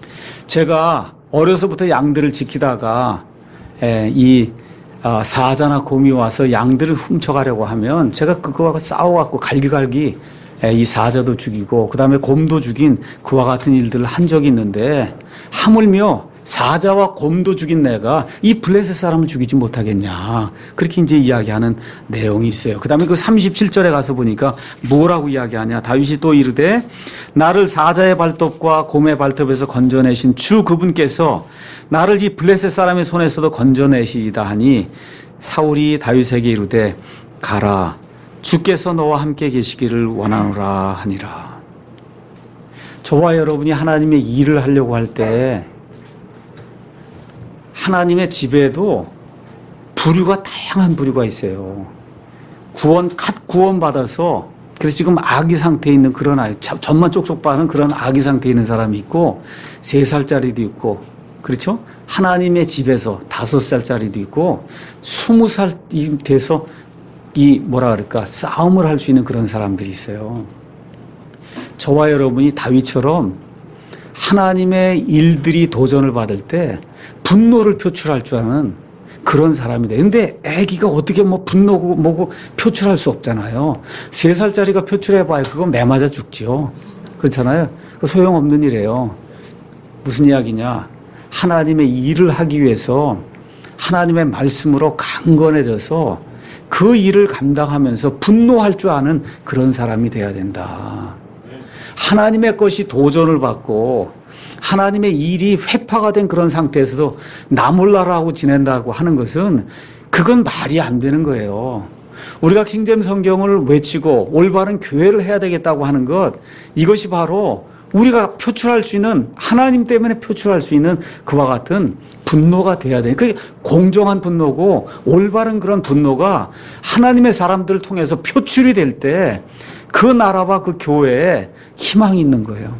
제가 어려서부터 양들을 지키다가 이 사자나 곰이 와서 양들을 훔쳐가려고 하면 제가 그거하고 싸워갖고 갈기갈기 이 사자도 죽이고 그 다음에 곰도 죽인 그와 같은 일들을 한 적이 있는데 하물며 사자와 곰도 죽인 내가 이 블레셋 사람을 죽이지 못하겠냐. 그렇게 이제 이야기하는 내용이 있어요. 그 다음에 그 37절에 가서 보니까 뭐라고 이야기하냐. 다윗이 또 이르되 나를 사자의 발톱과 곰의 발톱에서 건져내신 주 그분께서 나를 이 블레셋 사람의 손에서도 건져내시이다 하니 사울이 다윗에게 이르되 가라. 주께서 너와 함께 계시기를 원하노라 하니라. 저와 여러분이 하나님의 일을 하려고 할 때 하나님의 집에도 부류가 다양한 부류가 있어요. 구원받아서 그래서 지금 아기 상태에 있는 그런 아이, 전만 쪽쪽 빠는 그런 아기 상태에 있는 사람이 있고 3살짜리도 있고 그렇죠? 하나님의 집에서 5살짜리도 있고 20살이 돼서 싸움을 할 수 있는 그런 사람들이 있어요. 저와 여러분이 다윗처럼 하나님의 일들이 도전을 받을 때 분노를 표출할 줄 아는 그런 사람이 돼. 근데 애기가 어떻게 분노고 뭐고 표출할 수 없잖아요. 3살짜리가 표출해봐야 그건 매 맞아 죽지요. 그렇잖아요. 소용없는 일이에요. 무슨 이야기냐. 하나님의 일을 하기 위해서 하나님의 말씀으로 강건해져서 그 일을 감당하면서 분노할 줄 아는 그런 사람이 돼야 된다. 하나님의 것이 도전을 받고 하나님의 일이 회파가 된 그런 상태에서도 나 몰라라 하고 지낸다고 하는 것은 그건 말이 안 되는 거예요. 우리가 킹제임 성경을 외치고 올바른 교회를 해야 되겠다고 하는 것, 이것이 바로 우리가 표출할 수 있는, 하나님 때문에 표출할 수 있는 그와 같은 분노가 돼야 돼요. 그게 공정한 분노고 올바른 그런 분노가 하나님의 사람들을 통해서 표출이 될 때 그 나라와 그 교회에 희망이 있는 거예요.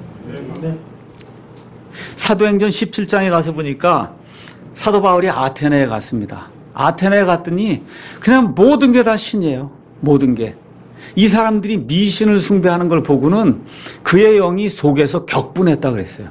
사도행전 17장에 가서 보니까 사도 바울이 아테네에 갔습니다. 아테네에 갔더니 그냥 모든 게 다 신이에요. 모든 게. 이 사람들이 미신을 숭배하는 걸 보고는 그의 영이 속에서 격분했다 그랬어요.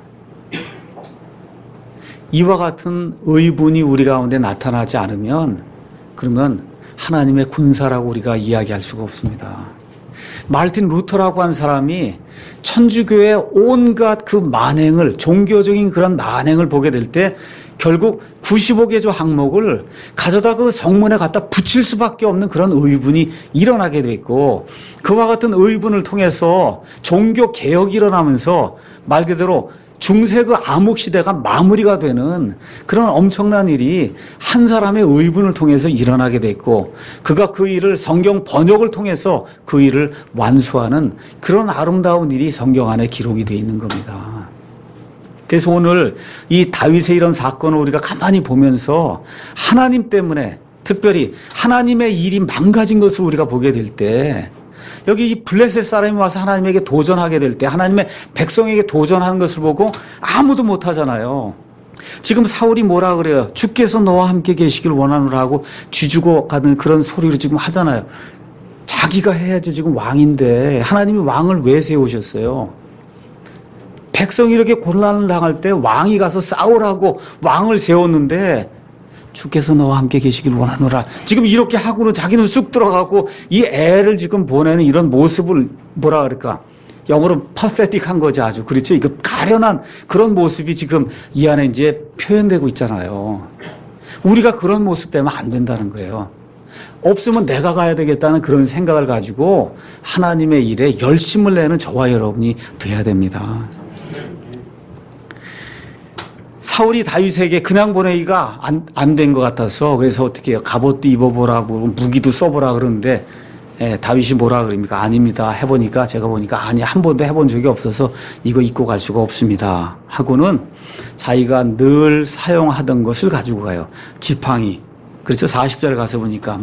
이와 같은 의분이 우리 가운데 나타나지 않으면 그러면 하나님의 군사라고 우리가 이야기할 수가 없습니다. 마르틴 루터라고 한 사람이 천주교의 온갖 그 만행을, 종교적인 그런 만행을 보게 될 때 결국 95개조 항목을 가져다 그 성문에 갖다 붙일 수밖에 없는 그런 의분이 일어나게 돼 있고, 그와 같은 의분을 통해서 종교 개혁이 일어나면서 말 그대로 중세 그 암흑 시대가 마무리가 되는 그런 엄청난 일이 한 사람의 의분을 통해서 일어나게 돼 있고, 그가 그 일을 성경 번역을 통해서 그 일을 완수하는 그런 아름다운 일이 성경 안에 기록이 돼 있는 겁니다. 그래서 오늘 이 다윗의 이런 사건을 우리가 가만히 보면서 하나님 때문에, 특별히 하나님의 일이 망가진 것을 우리가 보게 될 때, 여기 이 블레셋 사람이 와서 하나님에게 도전하게 될 때, 하나님의 백성에게 도전하는 것을 보고 아무도 못하잖아요. 지금 사울이 뭐라 그래요? 주께서 너와 함께 계시길 원하노라 하고 쥐주고 가는 그런 소리로 지금 하잖아요. 자기가 해야지 지금 왕인데 하나님이 왕을 왜 세우셨어요? 백성이 이렇게 곤란을 당할 때 왕이 가서 싸우라고 왕을 세웠는데 주께서 너와 함께 계시길 원하노라. 지금 이렇게 하고는 자기는 쑥 들어가고 이 애를 지금 보내는 이런 모습을 뭐라 그럴까? 영어로 pathetic한 거지 아주. 그렇죠? 이거 가련한 그런 모습이 지금 이 안에 이제 표현되고 있잖아요. 우리가 그런 모습 되면 안 된다는 거예요. 없으면 내가 가야 되겠다는 그런 생각을 가지고 하나님의 일에 열심을 내는 저와 여러분이 돼야 됩니다. 사울이 다윗에게 그냥 보내기가 안 된 것 같아서 그래서 어떻게 해요? 갑옷도 입어보라고 무기도 써보라 그러는데 다윗이 뭐라 그럽니까? 아닙니다. 해보니까 제가 보니까 아니 한 번도 해본 적이 없어서 이거 입고 갈 수가 없습니다. 하고는 자기가 늘 사용하던 것을 가지고 가요. 지팡이. 그렇죠. 40절 가서 보니까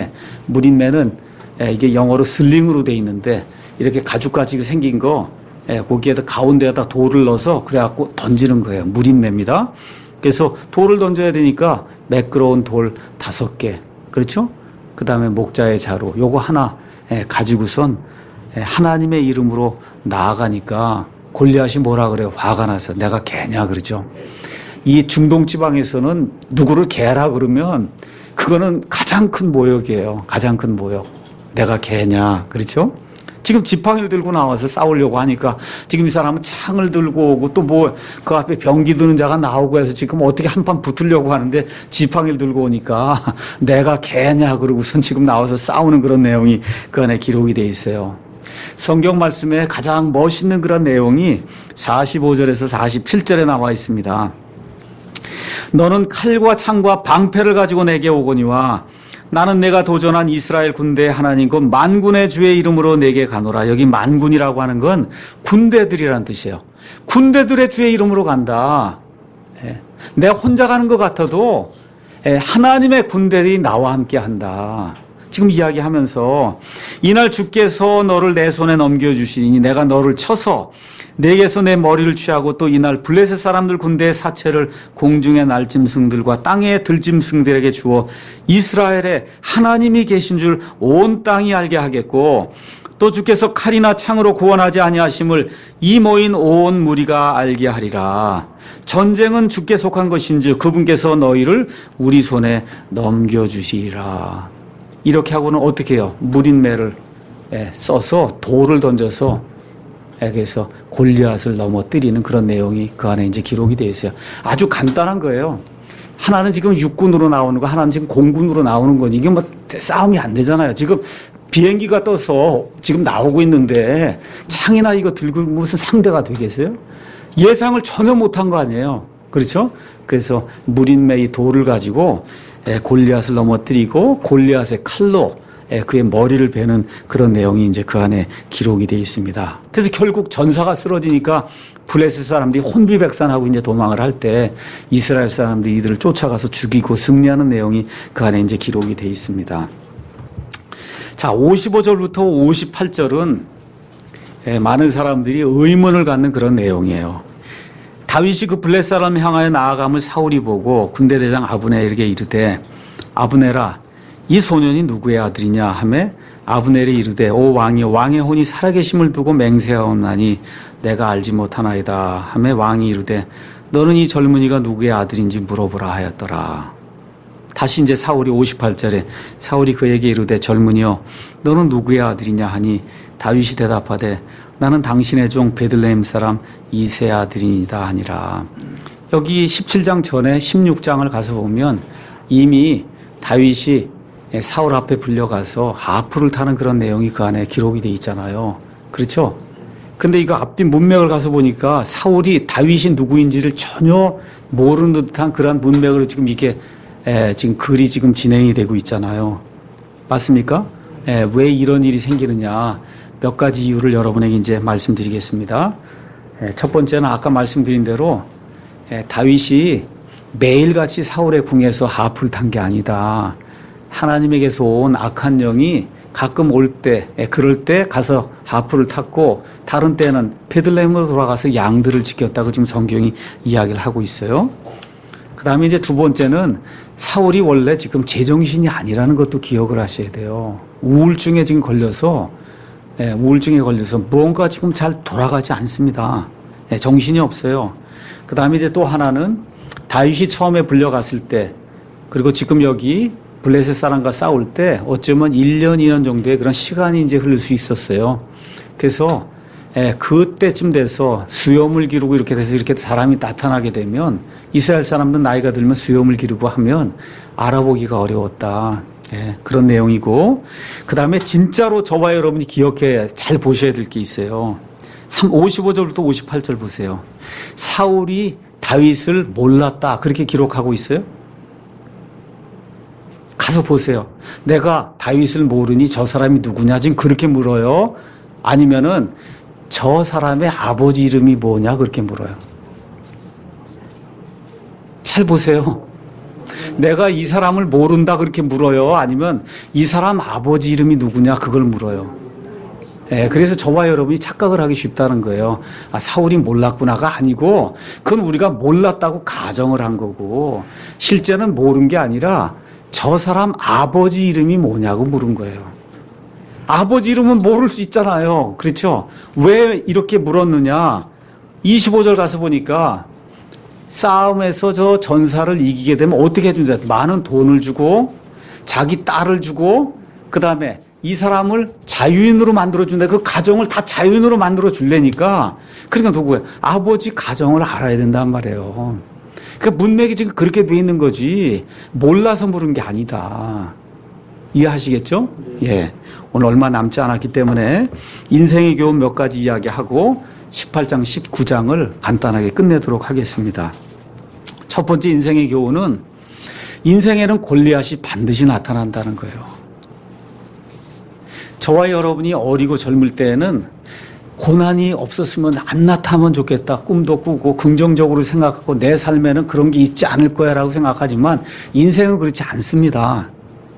무린매는 이게 영어로 슬링으로 돼 있는데 이렇게 가죽같이 생긴 거 거기에다 가운데에다 돌을 넣어서 그래갖고 던지는 거예요. 무린매입니다. 그래서 돌을 던져야 되니까 매끄러운 돌 5개. 그렇죠? 그 다음에 목자의 자루. 요거 하나 가지고선 하나님의 이름으로 나아가니까 골리앗이 뭐라 그래요? 화가 나서 내가 개냐 그러죠. 이 중동 지방에서는 누구를 개라 그러면 그거는 가장 큰 모욕이에요. 가장 큰 모욕. 내가 개냐. 그렇죠? 지금 지팡이를 들고 나와서 싸우려고 하니까 지금 이 사람은 창을 들고 오고 또 뭐 그 앞에 병기 드는 자가 나오고 해서 지금 어떻게 한판 붙으려고 하는데 지팡이를 들고 오니까 내가 개냐 그러고선 지금 나와서 싸우는 그런 내용이 그 안에 기록이 돼 있어요. 성경 말씀에 가장 멋있는 그런 내용이 45절에서 47절에 나와 있습니다. 너는 칼과 창과 방패를 가지고 내게 오거니와 나는 내가 도전한 이스라엘 군대의 하나님 곧 만군의 주의 이름으로 내게 가노라. 여기 만군이라고 하는 건 군대들이란 뜻이에요. 군대들의 주의 이름으로 간다. 내가 혼자 가는 것 같아도 하나님의 군대들이 나와 함께 한다. 지금 이야기하면서 이날 주께서 너를 내 손에 넘겨주시니 내가 너를 쳐서 내게서 내 머리를 취하고 또 이날 블레셋 사람들 군대의 사체를 공중의 날짐승들과 땅의 들짐승들에게 주어 이스라엘에 하나님이 계신 줄 온 땅이 알게 하겠고 또 주께서 칼이나 창으로 구원하지 아니하심을 이 모인 온 무리가 알게 하리라. 전쟁은 주께 속한 것인즉 그분께서 너희를 우리 손에 넘겨주시리라. 이렇게 하고는 어떻게 해요? 무린매를 써서 돌을 던져서 그래서 골리앗을 넘어뜨리는 그런 내용이 그 안에 이제 기록이 되어 있어요. 아주 간단한 거예요. 하나는 지금 육군으로 나오는 거, 하나는 지금 공군으로 나오는 거지. 이게 뭐 싸움이 안 되잖아요. 지금 비행기가 떠서 지금 나오고 있는데 창이나 이거 들고 무슨 상대가 되겠어요? 예상을 전혀 못한 거 아니에요. 그렇죠? 그래서 무린매의 돌을 가지고 골리앗을 넘어뜨리고 골리앗의 칼로 그의 머리를 베는 그런 내용이 이제 그 안에 기록이 되어 있습니다. 그래서 결국 전사가 쓰러지니까 블레셋 사람들이 혼비백산하고 이제 도망을 할 때 이스라엘 사람들이 이들을 쫓아가서 죽이고 승리하는 내용이 그 안에 이제 기록이 되어 있습니다. 자, 55절부터 58절은 많은 사람들이 의문을 갖는 그런 내용이에요. 다윗이 그 블레셋 사람 향하여 나아감을 사울이 보고 군대대장 아브넬에게 이르되 아브넬아 이 소년이 누구의 아들이냐 하매 아브넬이 이르되 오 왕이여 왕의 혼이 살아계심을 두고 맹세하옵나니 내가 알지 못하나이다 하매 왕이 이르되 너는 이 젊은이가 누구의 아들인지 물어보라 하였더라. 다시 이제 사울이 58절에 사울이 그에게 이르되 젊은이여 너는 누구의 아들이냐 하니 다윗이 대답하되 나는 당신의 종 베들레헴 사람 이새의 아들이니이다 하니라. 여기 17장 전에 16장을 가서 보면 이미 다윗이 사울 앞에 불려가서 하프를 타는 그런 내용이 그 안에 기록이 돼 있잖아요. 그렇죠? 근데 이거 앞뒤 문맥을 가서 보니까 사울이 다윗이 누구인지를 전혀 모르는 듯한 그런 문맥으로 지금 이게 지금 글이 지금 진행이 되고 있잖아요. 맞습니까? 왜 이런 일이 생기느냐. 몇 가지 이유를 여러분에게 이제 말씀드리겠습니다. 첫 번째는 아까 말씀드린 대로 다윗이 매일같이 사울의 궁에서 하프를 탄 게 아니다. 하나님에게서 온 악한 영이 가끔 올 때, 그럴 때 가서 하프를 탔고 다른 때는 베들레헴으로 돌아가서 양들을 지켰다고 지금 성경이 이야기를 하고 있어요. 그 다음에 이제 두 번째는 사울이 원래 지금 제정신이 아니라는 것도 기억을 하셔야 돼요. 우울증에 지금 걸려서 무언가 지금 잘 돌아가지 않습니다. 정신이 없어요. 그 다음에 이제 또 하나는 다윗이 처음에 불려갔을 때 그리고 지금 여기 블레셋 사람과 싸울 때 어쩌면 1년, 2년 정도의 그런 시간이 이제 흐를 수 있었어요. 그래서 그때쯤 돼서 수염을 기르고 이렇게 돼서 이렇게 사람이 나타나게 되면 이스라엘 사람들 나이가 들면 수염을 기르고 하면 알아보기가 어려웠다. 그런 내용이고 그 다음에 진짜로 저와 여러분이 기억해 잘 보셔야 될 게 있어요. 55절부터 58절 보세요. 사울이 다윗을 몰랐다 그렇게 기록하고 있어요. 가서 보세요. 내가 다윗을 모르니 저 사람이 누구냐 지금 그렇게 물어요. 아니면은 저 사람의 아버지 이름이 뭐냐 그렇게 물어요. 잘 보세요. 내가 이 사람을 모른다 그렇게 물어요. 아니면 이 사람 아버지 이름이 누구냐 그걸 물어요. 그래서 저와 여러분이 착각을 하기 쉽다는 거예요. 아, 사울이 몰랐구나가 아니고 그건 우리가 몰랐다고 가정을 한 거고 실제는 모른 게 아니라 저 사람 아버지 이름이 뭐냐고 물은 거예요. 아버지 이름은 모를 수 있잖아요. 그렇죠? 왜 이렇게 물었느냐? 25절 가서 보니까 싸움에서 저 전사를 이기게 되면 어떻게 해준다? 많은 돈을 주고 자기 딸을 주고 그 다음에 이 사람을 자유인으로 만들어준다. 그 가정을 다 자유인으로 만들어 줄래니까 그러니까 누구예요? 아버지 가정을 알아야 된단 말이에요. 그러니까 문맥이 지금 그렇게 돼 있는 거지 몰라서 물은 게 아니다. 이해하시겠죠? 예. 오늘 얼마 남지 않았기 때문에 인생의 교훈 몇 가지 이야기하고 18장, 19장을 간단하게 끝내도록 하겠습니다. 첫 번째 인생의 교훈은 인생에는 골리앗이 반드시 나타난다는 거예요. 저와 여러분이 어리고 젊을 때에는 고난이 없었으면 안 나타나면 좋겠다. 꿈도 꾸고 긍정적으로 생각하고 내 삶에는 그런 게 있지 않을 거야 라고 생각하지만 인생은 그렇지 않습니다.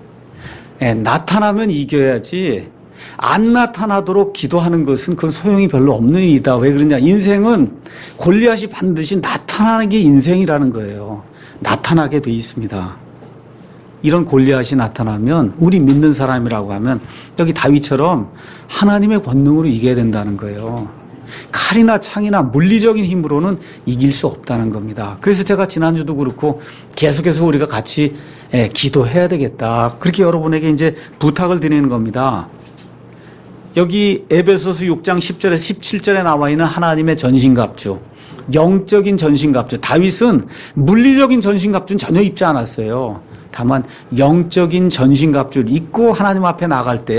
나타나면 이겨야지 안 나타나도록 기도하는 것은 그건 소용이 별로 없는 일이다. 왜 그러냐. 인생은 골리앗이 반드시 나타나는 게 인생이라는 거예요. 나타나게 돼 있습니다. 이런 골리앗이 나타나면 우리 믿는 사람이라고 하면 여기 다윗처럼 하나님의 권능으로 이겨야 된다는 거예요. 칼이나 창이나 물리적인 힘으로는 이길 수 없다는 겁니다. 그래서 제가 지난주도 그렇고 계속해서 우리가 같이 기도해야 되겠다. 그렇게 여러분에게 이제 부탁을 드리는 겁니다. 여기 에베소서 6장 10절에서 17절에 나와 있는 하나님의 전신갑주, 영적인 전신갑주. 다윗은 물리적인 전신갑주는 전혀 입지 않았어요. 다만 영적인 전신갑주를 입고 하나님 앞에 나갈 때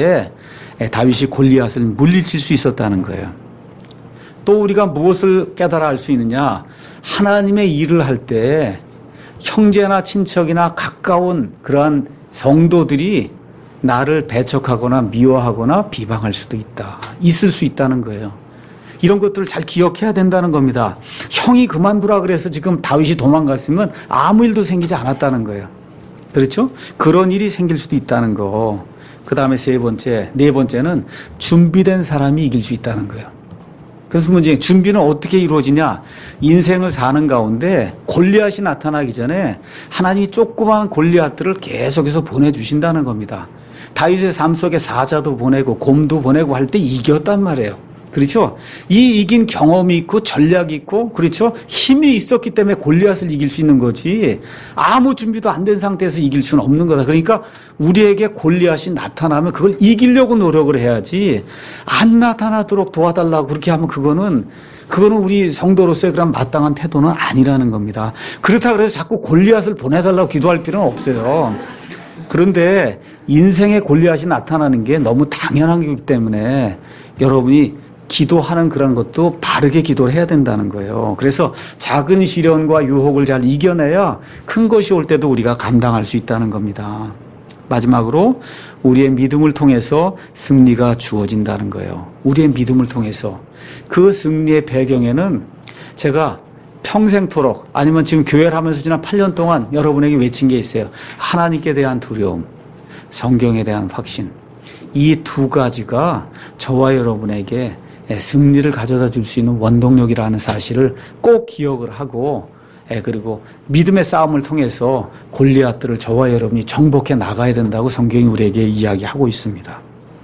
다윗이 골리앗을 물리칠 수 있었다는 거예요. 또 우리가 무엇을 깨달아 알 수 있느냐? 하나님의 일을 할 때 형제나 친척이나 가까운 그러한 성도들이 나를 배척하거나 미워하거나 비방할 수도 있다. 있을 수 있다는 거예요. 이런 것들을 잘 기억해야 된다는 겁니다. 형이 그만두라 그래서 지금 다윗이 도망갔으면 아무 일도 생기지 않았다는 거예요. 그렇죠? 그런 일이 생길 수도 있다는 거. 그 다음에 네 번째는 준비된 사람이 이길 수 있다는 거예요. 그래서 문제, 준비는 어떻게 이루어지냐? 인생을 사는 가운데 골리앗이 나타나기 전에 하나님이 조그마한 골리앗들을 계속해서 보내주신다는 겁니다. 다윗의 삶 속에 사자도 보내고 곰도 보내고 할 때 이겼단 말이에요. 그렇죠? 이 이긴 경험이 있고 전략이 있고, 그렇죠? 힘이 있었기 때문에 골리앗을 이길 수 있는 거지, 아무 준비도 안 된 상태에서 이길 수는 없는 거다. 그러니까 우리에게 골리앗이 나타나면 그걸 이기려고 노력을 해야지, 안 나타나도록 도와달라고 그렇게 하면 그거는 우리 성도로서의 그런 마땅한 태도는 아니라는 겁니다. 그렇다고 해서 자꾸 골리앗을 보내달라고 기도할 필요는 없어요. 그런데 인생의 골리앗이 나타나는 게 너무 당연한 거기 때문에 여러분이 기도하는 그런 것도 바르게 기도를 해야 된다는 거예요. 그래서 작은 시련과 유혹을 잘 이겨내야 큰 것이 올 때도 우리가 감당할 수 있다는 겁니다. 마지막으로 우리의 믿음을 통해서 승리가 주어진다는 거예요. 우리의 믿음을 통해서. 그 승리의 배경에는 제가 평생토록, 아니면 지금 교회를 하면서 지난 8년 동안 여러분에게 외친 게 있어요. 하나님께 대한 두려움, 성경에 대한 확신. 이 두 가지가 저와 여러분에게 승리를 가져다 줄 수 있는 원동력이라는 사실을 꼭 기억을 하고, 그리고 믿음의 싸움을 통해서 골리앗들을 저와 여러분이 정복해 나가야 된다고 성경이 우리에게 이야기하고 있습니다.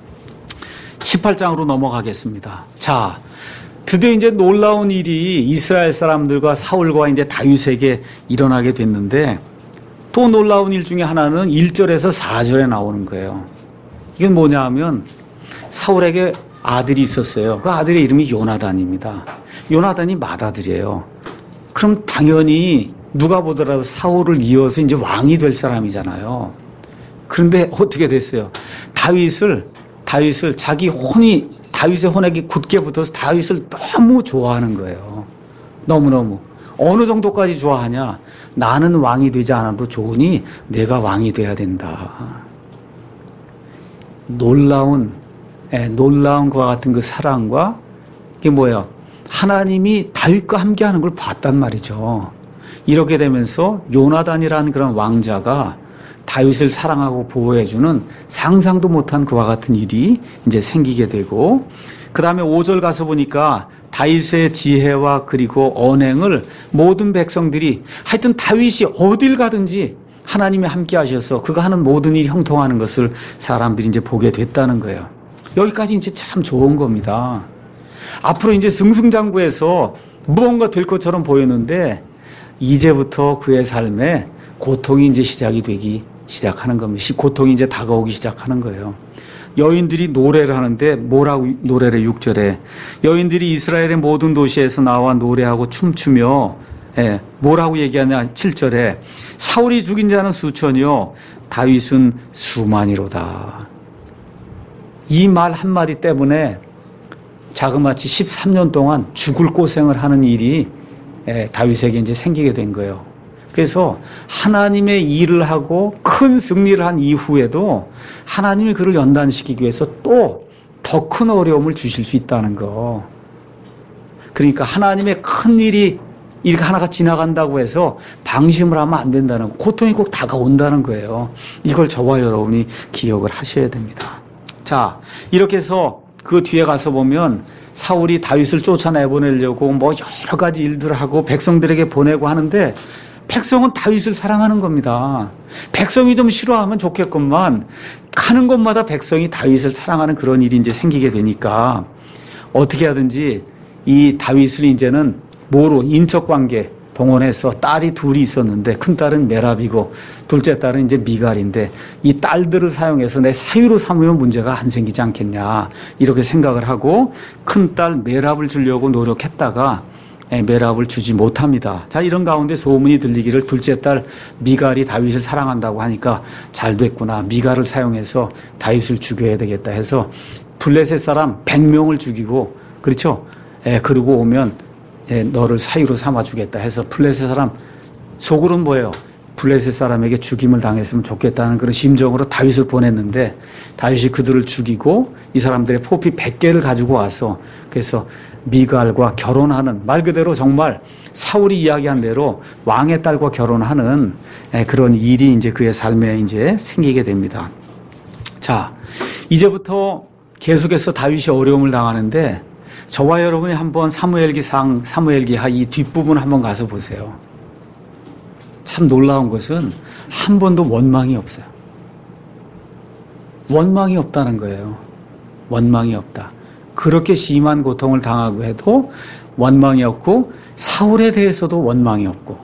18장으로 넘어가겠습니다. 자, 드디어 이제 놀라운 일이 이스라엘 사람들과 사울과 이제 다윗에게 일어나게 됐는데, 또 놀라운 일 중에 하나는 1절에서 4절에 나오는 거예요. 이건 뭐냐 하면 사울에게 아들이 있었어요. 그 아들의 이름이 요나단입니다. 요나단이 맏아들이에요. 그럼 당연히 누가 보더라도 사울을 이어서 이제 왕이 될 사람이잖아요. 그런데 어떻게 됐어요? 다윗을 다윗의 혼액이 굳게 붙어서 다윗을 너무 좋아하는 거예요. 너무너무. 어느 정도까지 좋아하냐? 나는 왕이 되지 않아도 좋으니 내가 왕이 돼야 된다. 놀라운 그와 같은 그 사랑과, 이게 뭐예요? 하나님이 다윗과 함께 하는 걸 봤단 말이죠. 이렇게 되면서 요나단이라는 그런 왕자가 다윗을 사랑하고 보호해주는 상상도 못한 그와 같은 일이 이제 생기게 되고, 그 다음에 5절 가서 보니까 다윗의 지혜와 그리고 언행을 모든 백성들이, 하여튼 다윗이 어딜 가든지 하나님이 함께 하셔서 그가 하는 모든 일이 형통하는 것을 사람들이 이제 보게 됐다는 거예요. 여기까지 이제 참 좋은 겁니다. 앞으로 이제 승승장구해서 무언가 될 것처럼 보였는데, 이제부터 그의 삶에 고통이 이제 시작하는 겁니다. 고통이 이제 다가오기 시작하는 거예요. 여인들이 노래를 하는데 뭐라고 노래를 6절에 여인들이 이스라엘의 모든 도시에서 나와 노래하고 춤추며, 뭐라고 얘기하냐 7절에 사울이 죽인 자는 수천이요 다윗은 수만이로다. 이 말 한마디 때문에 자그마치 13년 동안 죽을 고생을 하는 일이 다윗에게 이제 생기게 된 거예요. 그래서 하나님의 일을 하고 큰 승리를 한 이후에도 하나님이 그를 연단시키기 위해서 또 더 큰 어려움을 주실 수 있다는 거. 그러니까 하나님의 큰 일이 이렇게 하나가 지나간다고 해서 방심을 하면 안 된다는 거. 고통이 꼭 다가온다는 거예요. 이걸 저와 여러분이 기억을 하셔야 됩니다. 자, 이렇게 해서 그 뒤에 가서 보면 사울이 다윗을 쫓아내보내려고 뭐 여러 가지 일들을 하고 백성들에게 보내고 하는데, 백성은 다윗을 사랑하는 겁니다. 백성이 좀 싫어하면 좋겠건만 가는 곳마다 백성이 다윗을 사랑하는 그런 일이 이제 생기게 되니까 어떻게 하든지 이 다윗을 이제는 뭐로 인척관계 동원해서 딸이 둘이 있었는데, 큰 딸은 메랍이고 둘째 딸은 이제 미갈인데, 이 딸들을 사용해서 내 사위로 삼으면 문제가 안 생기지 않겠냐 이렇게 생각을 하고 큰 딸 메랍을 주려고 노력했다가 메랍을 주지 못합니다. 자, 이런 가운데 소문이 들리기를 둘째 딸 미갈이 다윗을 사랑한다고 하니까 잘 됐구나. 미갈을 사용해서 다윗을 죽여야 되겠다 해서 블레셋 사람 100명을 죽이고, 그렇죠? 그러고 오면 너를 사유로 삼아주겠다 해서 블레셋 사람 속으로는 뭐예요? 블레셋 사람에게 죽임을 당했으면 좋겠다는 그런 심정으로 다윗을 보냈는데 다윗이 그들을 죽이고 이 사람들의 포피 100개를 가지고 와서 그래서 미갈과 결혼하는, 말 그대로 정말 사울이 이야기한 대로 왕의 딸과 결혼하는 그런 일이 이제 그의 삶에 이제 생기게 됩니다. 자, 이제부터 계속해서 다윗이 어려움을 당하는데 저와 여러분이 한번 사무엘기상, 사무엘기하 이 뒷부분 한번 가서 보세요. 참 놀라운 것은 한 번도 원망이 없어요. 원망이 없다는 거예요. 원망이 없다. 그렇게 심한 고통을 당하고 해도 원망이 없고 사울에 대해서도 원망이 없고,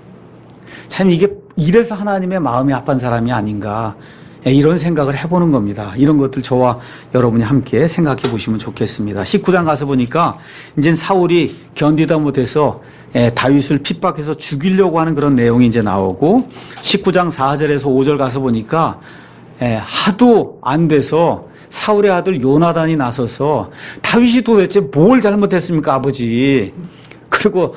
참 이게 이래서 하나님의 마음이 아픈 사람이 아닌가 이런 생각을 해보는 겁니다. 이런 것들 저와 여러분이 함께 생각해 보시면 좋겠습니다. 19장 가서 보니까 이제 사울이 견디다 못해서 다윗을 핍박해서 죽이려고 하는 그런 내용이 이제 나오고, 19장 4절에서 5절 가서 보니까 하도 안 돼서 사울의 아들 요나단이 나서서 다윗이 도대체 뭘 잘못했습니까, 아버지? 그리고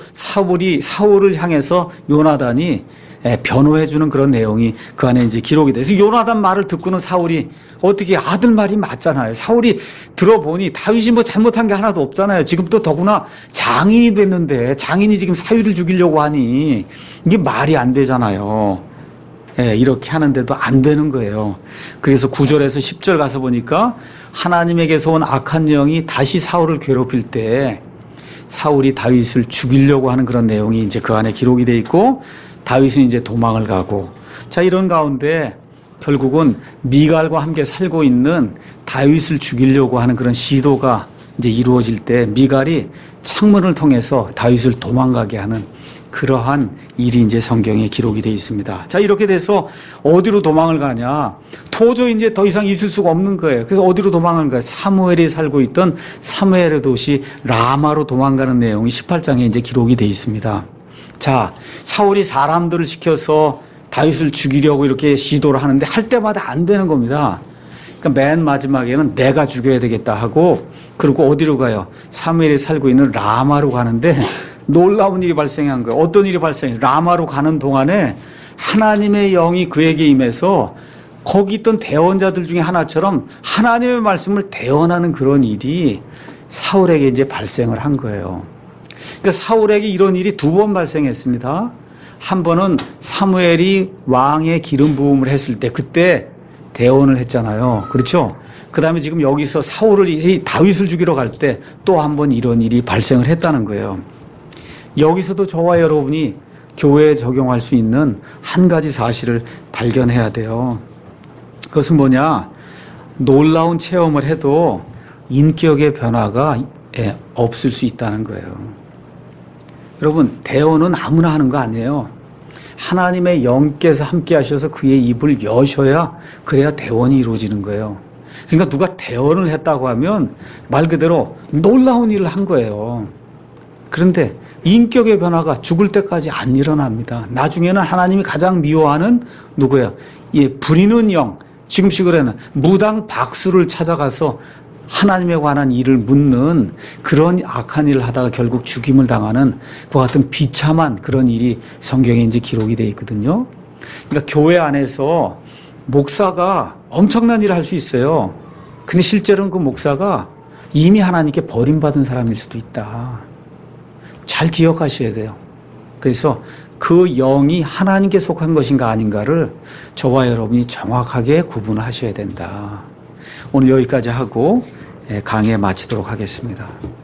사울을 향해서 요나단이 변호해주는 그런 내용이 그 안에 이제 기록이 돼서 요나단 말을 듣고는 사울이 어떻게, 아들 말이 맞잖아요. 사울이 들어보니 다윗이 뭐 잘못한 게 하나도 없잖아요. 지금 또 더구나 장인이 됐는데 장인이 지금 사위를 죽이려고 하니 이게 말이 안 되잖아요. 이렇게 하는데도 안 되는 거예요. 그래서 9절에서 10절 가서 보니까 하나님에게서 온 악한 영이 다시 사울을 괴롭힐 때 사울이 다윗을 죽이려고 하는 그런 내용이 이제 그 안에 기록이 돼 있고, 다윗은 이제 도망을 가고, 자, 이런 가운데 결국은 미갈과 함께 살고 있는 다윗을 죽이려고 하는 그런 시도가 이제 이루어질 때 미갈이 창문을 통해서 다윗을 도망가게 하는 그러한 일이 이제 성경에 기록이 되어 있습니다. 자, 이렇게 돼서 어디로 도망을 가냐? 도저히 이제 더 이상 있을 수가 없는 거예요. 그래서 어디로 도망을 가요? 사무엘이 살고 있던 사무엘의 도시 라마로 도망가는 내용이 18장에 이제 기록이 되어 있습니다. 자, 사울이 사람들을 시켜서 다윗을 죽이려고 이렇게 시도를 하는데 할 때마다 안 되는 겁니다. 그러니까 맨 마지막에는 내가 죽여야 되겠다 하고, 그리고 어디로 가요? 사무엘이 살고 있는 라마로 가는데 놀라운 일이 발생한 거예요. 어떤 일이 발생해요? 라마로 가는 동안에 하나님의 영이 그에게 임해서 거기 있던 대언자들 중에 하나처럼 하나님의 말씀을 대언하는 그런 일이 사울에게 이제 발생을 한 거예요. 그러니까 사울에게 이런 일이 두 번 발생했습니다. 한 번은 사무엘이 왕의 기름 부음을 했을 때 그때 대언을 했잖아요. 그렇죠? 그 다음에 지금 여기서 다윗을 죽이러 갈 때 또 한 번 이런 일이 발생을 했다는 거예요. 여기서도 저와 여러분이 교회에 적용할 수 있는 한 가지 사실을 발견해야 돼요. 그것은 뭐냐? 놀라운 체험을 해도 인격의 변화가 없을 수 있다는 거예요. 여러분, 대언은 아무나 하는 거 아니에요. 하나님의 영께서 함께 하셔서 그의 입을 여셔야, 그래야 대언이 이루어지는 거예요. 그러니까 누가 대언을 했다고 하면 말 그대로 놀라운 일을 한 거예요. 그런데 인격의 변화가 죽을 때까지 안 일어납니다. 나중에는 하나님이 가장 미워하는 누구예요? 부리는 영, 지금식으로는 무당 박수를 찾아가서 하나님에 관한 일을 묻는 그런 악한 일을 하다가 결국 죽임을 당하는 그와 같은 비참한 그런 일이 성경에 이제 기록이 되어 있거든요. 그러니까 교회 안에서 목사가 엄청난 일을 할 수 있어요. 근데 실제로는 그 목사가 이미 하나님께 버림받은 사람일 수도 있다. 잘 기억하셔야 돼요. 그래서 그 영이 하나님께 속한 것인가 아닌가를 저와 여러분이 정확하게 구분하셔야 된다. 오늘 여기까지 하고 강의 마치도록 하겠습니다.